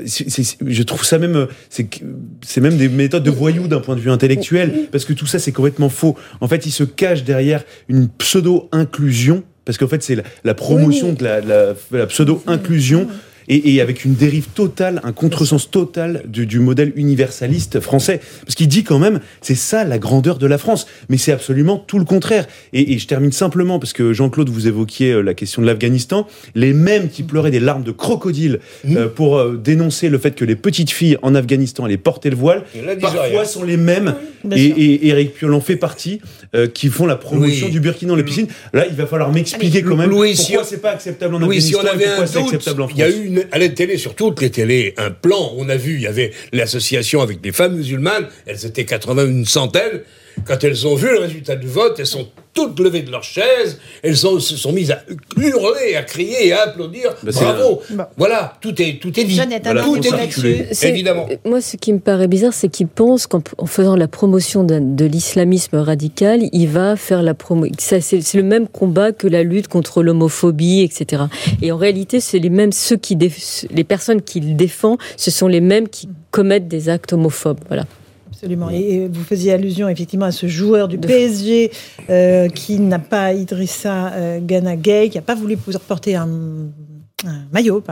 je trouve ça même, c'est même des méthodes de voyous d'un point de vue intellectuel, parce que tout ça c'est complètement faux. En fait, ils se cachent derrière une pseudo-inclusion, parce qu'en fait c'est la promotion de la pseudo-inclusion. Et avec une dérive totale, un contresens total du modèle universaliste français. Parce qu'il dit quand même, c'est ça la grandeur de la France. Mais c'est absolument tout le contraire. Et je termine simplement, parce que Jean-Claude, vous évoquiez la question de l'Afghanistan. Les mêmes qui pleuraient des larmes de crocodile pour dénoncer le fait que les petites filles en Afghanistan allaient porter le voile, parfois sont les mêmes, et Éric Piolle en fait partie, qui font la promotion du burkini dans les piscines. Là, il va falloir m'expliquer quand même pourquoi c'est pas acceptable en Afghanistan et pourquoi c'est acceptable en France. Il y a eu à la télé, sur toutes les télés, un plan. On a vu, il y avait l'association avec les femmes musulmanes. Elles étaient 80, une centaine. Quand elles ont vu le résultat du vote, elles sont toutes levées de leur chaise. Elles se sont mises à hurler, à crier et à applaudir. Bravo. Voilà, tout est dit. Jeannette, tout est dit. Évidemment. Moi, ce qui me paraît bizarre, c'est qu'il pense qu'en faisant la promotion de l'islamisme radical, il va faire la promotion. C'est le même combat que la lutte contre l'homophobie, etc. Et en réalité, c'est les mêmes les personnes qu'il défend, ce sont les mêmes qui commettent des actes homophobes. Voilà. Absolument. Et vous faisiez allusion effectivement à ce joueur du PSG qui n'a pas Idrissa Gana Gueye, qui n'a pas voulu porter un Maillot,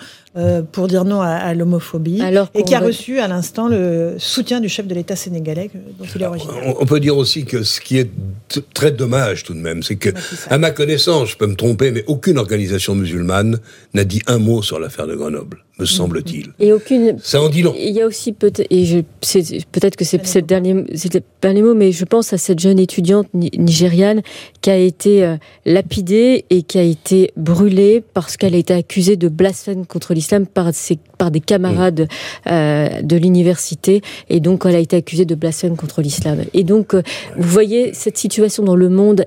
pour dire non à l'homophobie, et qui a reçu à l'instant le soutien du chef de l'État sénégalais dont il est originaire. On peut dire aussi que ce qui est très dommage tout de même, c'est que, à ma connaissance, je peux me tromper, mais aucune organisation musulmane n'a dit un mot sur l'affaire de Grenoble, me semble-t-il. Et aucune. Ça en dit long. Il y a aussi peut-être que c'est le dernier mot, mais je pense à cette jeune étudiante nigériane qui a été lapidée et qui a été brûlée parce qu'elle a été accusée de blasphème contre l'islam par des camarades de l'université, et donc elle a été accusée de blasphème contre l'islam. Et donc vous voyez cette situation dans le monde,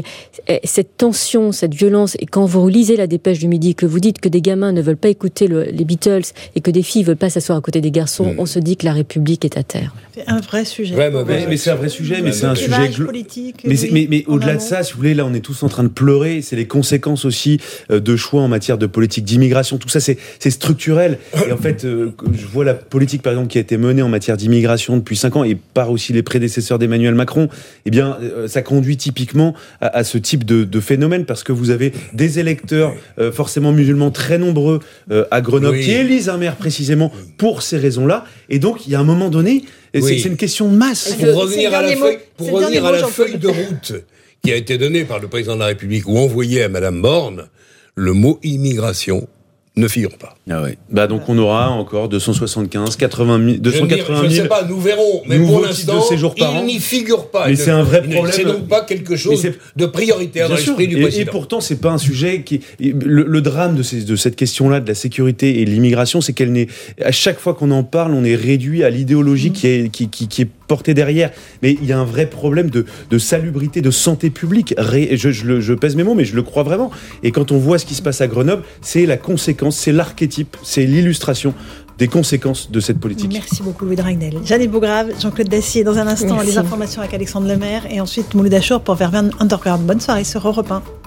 cette tension, cette violence, et quand vous lisez la Dépêche du Midi, que vous dites que des gamins ne veulent pas écouter les Beatles et que des filles ne veulent pas s'asseoir à côté des garçons, on se dit que la République est à terre. C'est un vrai sujet. Mais c'est un vrai sujet, mais c'est un sujet politique. Mais au-delà de ça, si vous voulez, là on est tous en train de pleurer, c'est les conséquences aussi de choix en matière de politique d'immigration, tout ça c'est structurel. Et en fait, je vois la politique par exemple qui a été menée en matière d'immigration depuis 5 ans, et par aussi les prédécesseurs d'Emmanuel Macron, eh bien ça conduit typiquement à ce type de phénomène, parce que vous avez des électeurs forcément musulmans très nombreux à Grenoble qui élisent un maire précisément pour ces raisons-là, et donc il y a un moment donné, c'est une question de masse. Pour revenir à la feuille de route qui a été donnée par le président de la République ou envoyée à Madame Borne, le mot immigration ne figure pas. Donc on aura encore 280 000. Je ne sais pas, nous verrons. Mais pour l'instant, il n'y figure pas. Mais c'est un vrai problème. C'est donc pas quelque chose de prioritaire dans l'esprit du président. Et pourtant, c'est pas un sujet qui. Le drame de cette question-là, de la sécurité et de l'immigration, c'est qu'elle n'est. À chaque fois qu'on en parle, on est réduit à l'idéologie qui est portée derrière. Mais il y a un vrai problème de salubrité, de santé publique. Je pèse mes mots, mais je le crois vraiment. Et quand on voit ce qui se passe à Grenoble, c'est la conséquence, c'est l'archétype, c'est l'illustration des conséquences de cette politique. Merci beaucoup Louis Dragnel. Jeanette Bougrave, Jean-Claude Dacier, dans un instant, les informations avec Alexandre Lemaire, et ensuite Mouloud Achour pour Verveine Underground. Bonne soirée sur Europe 1.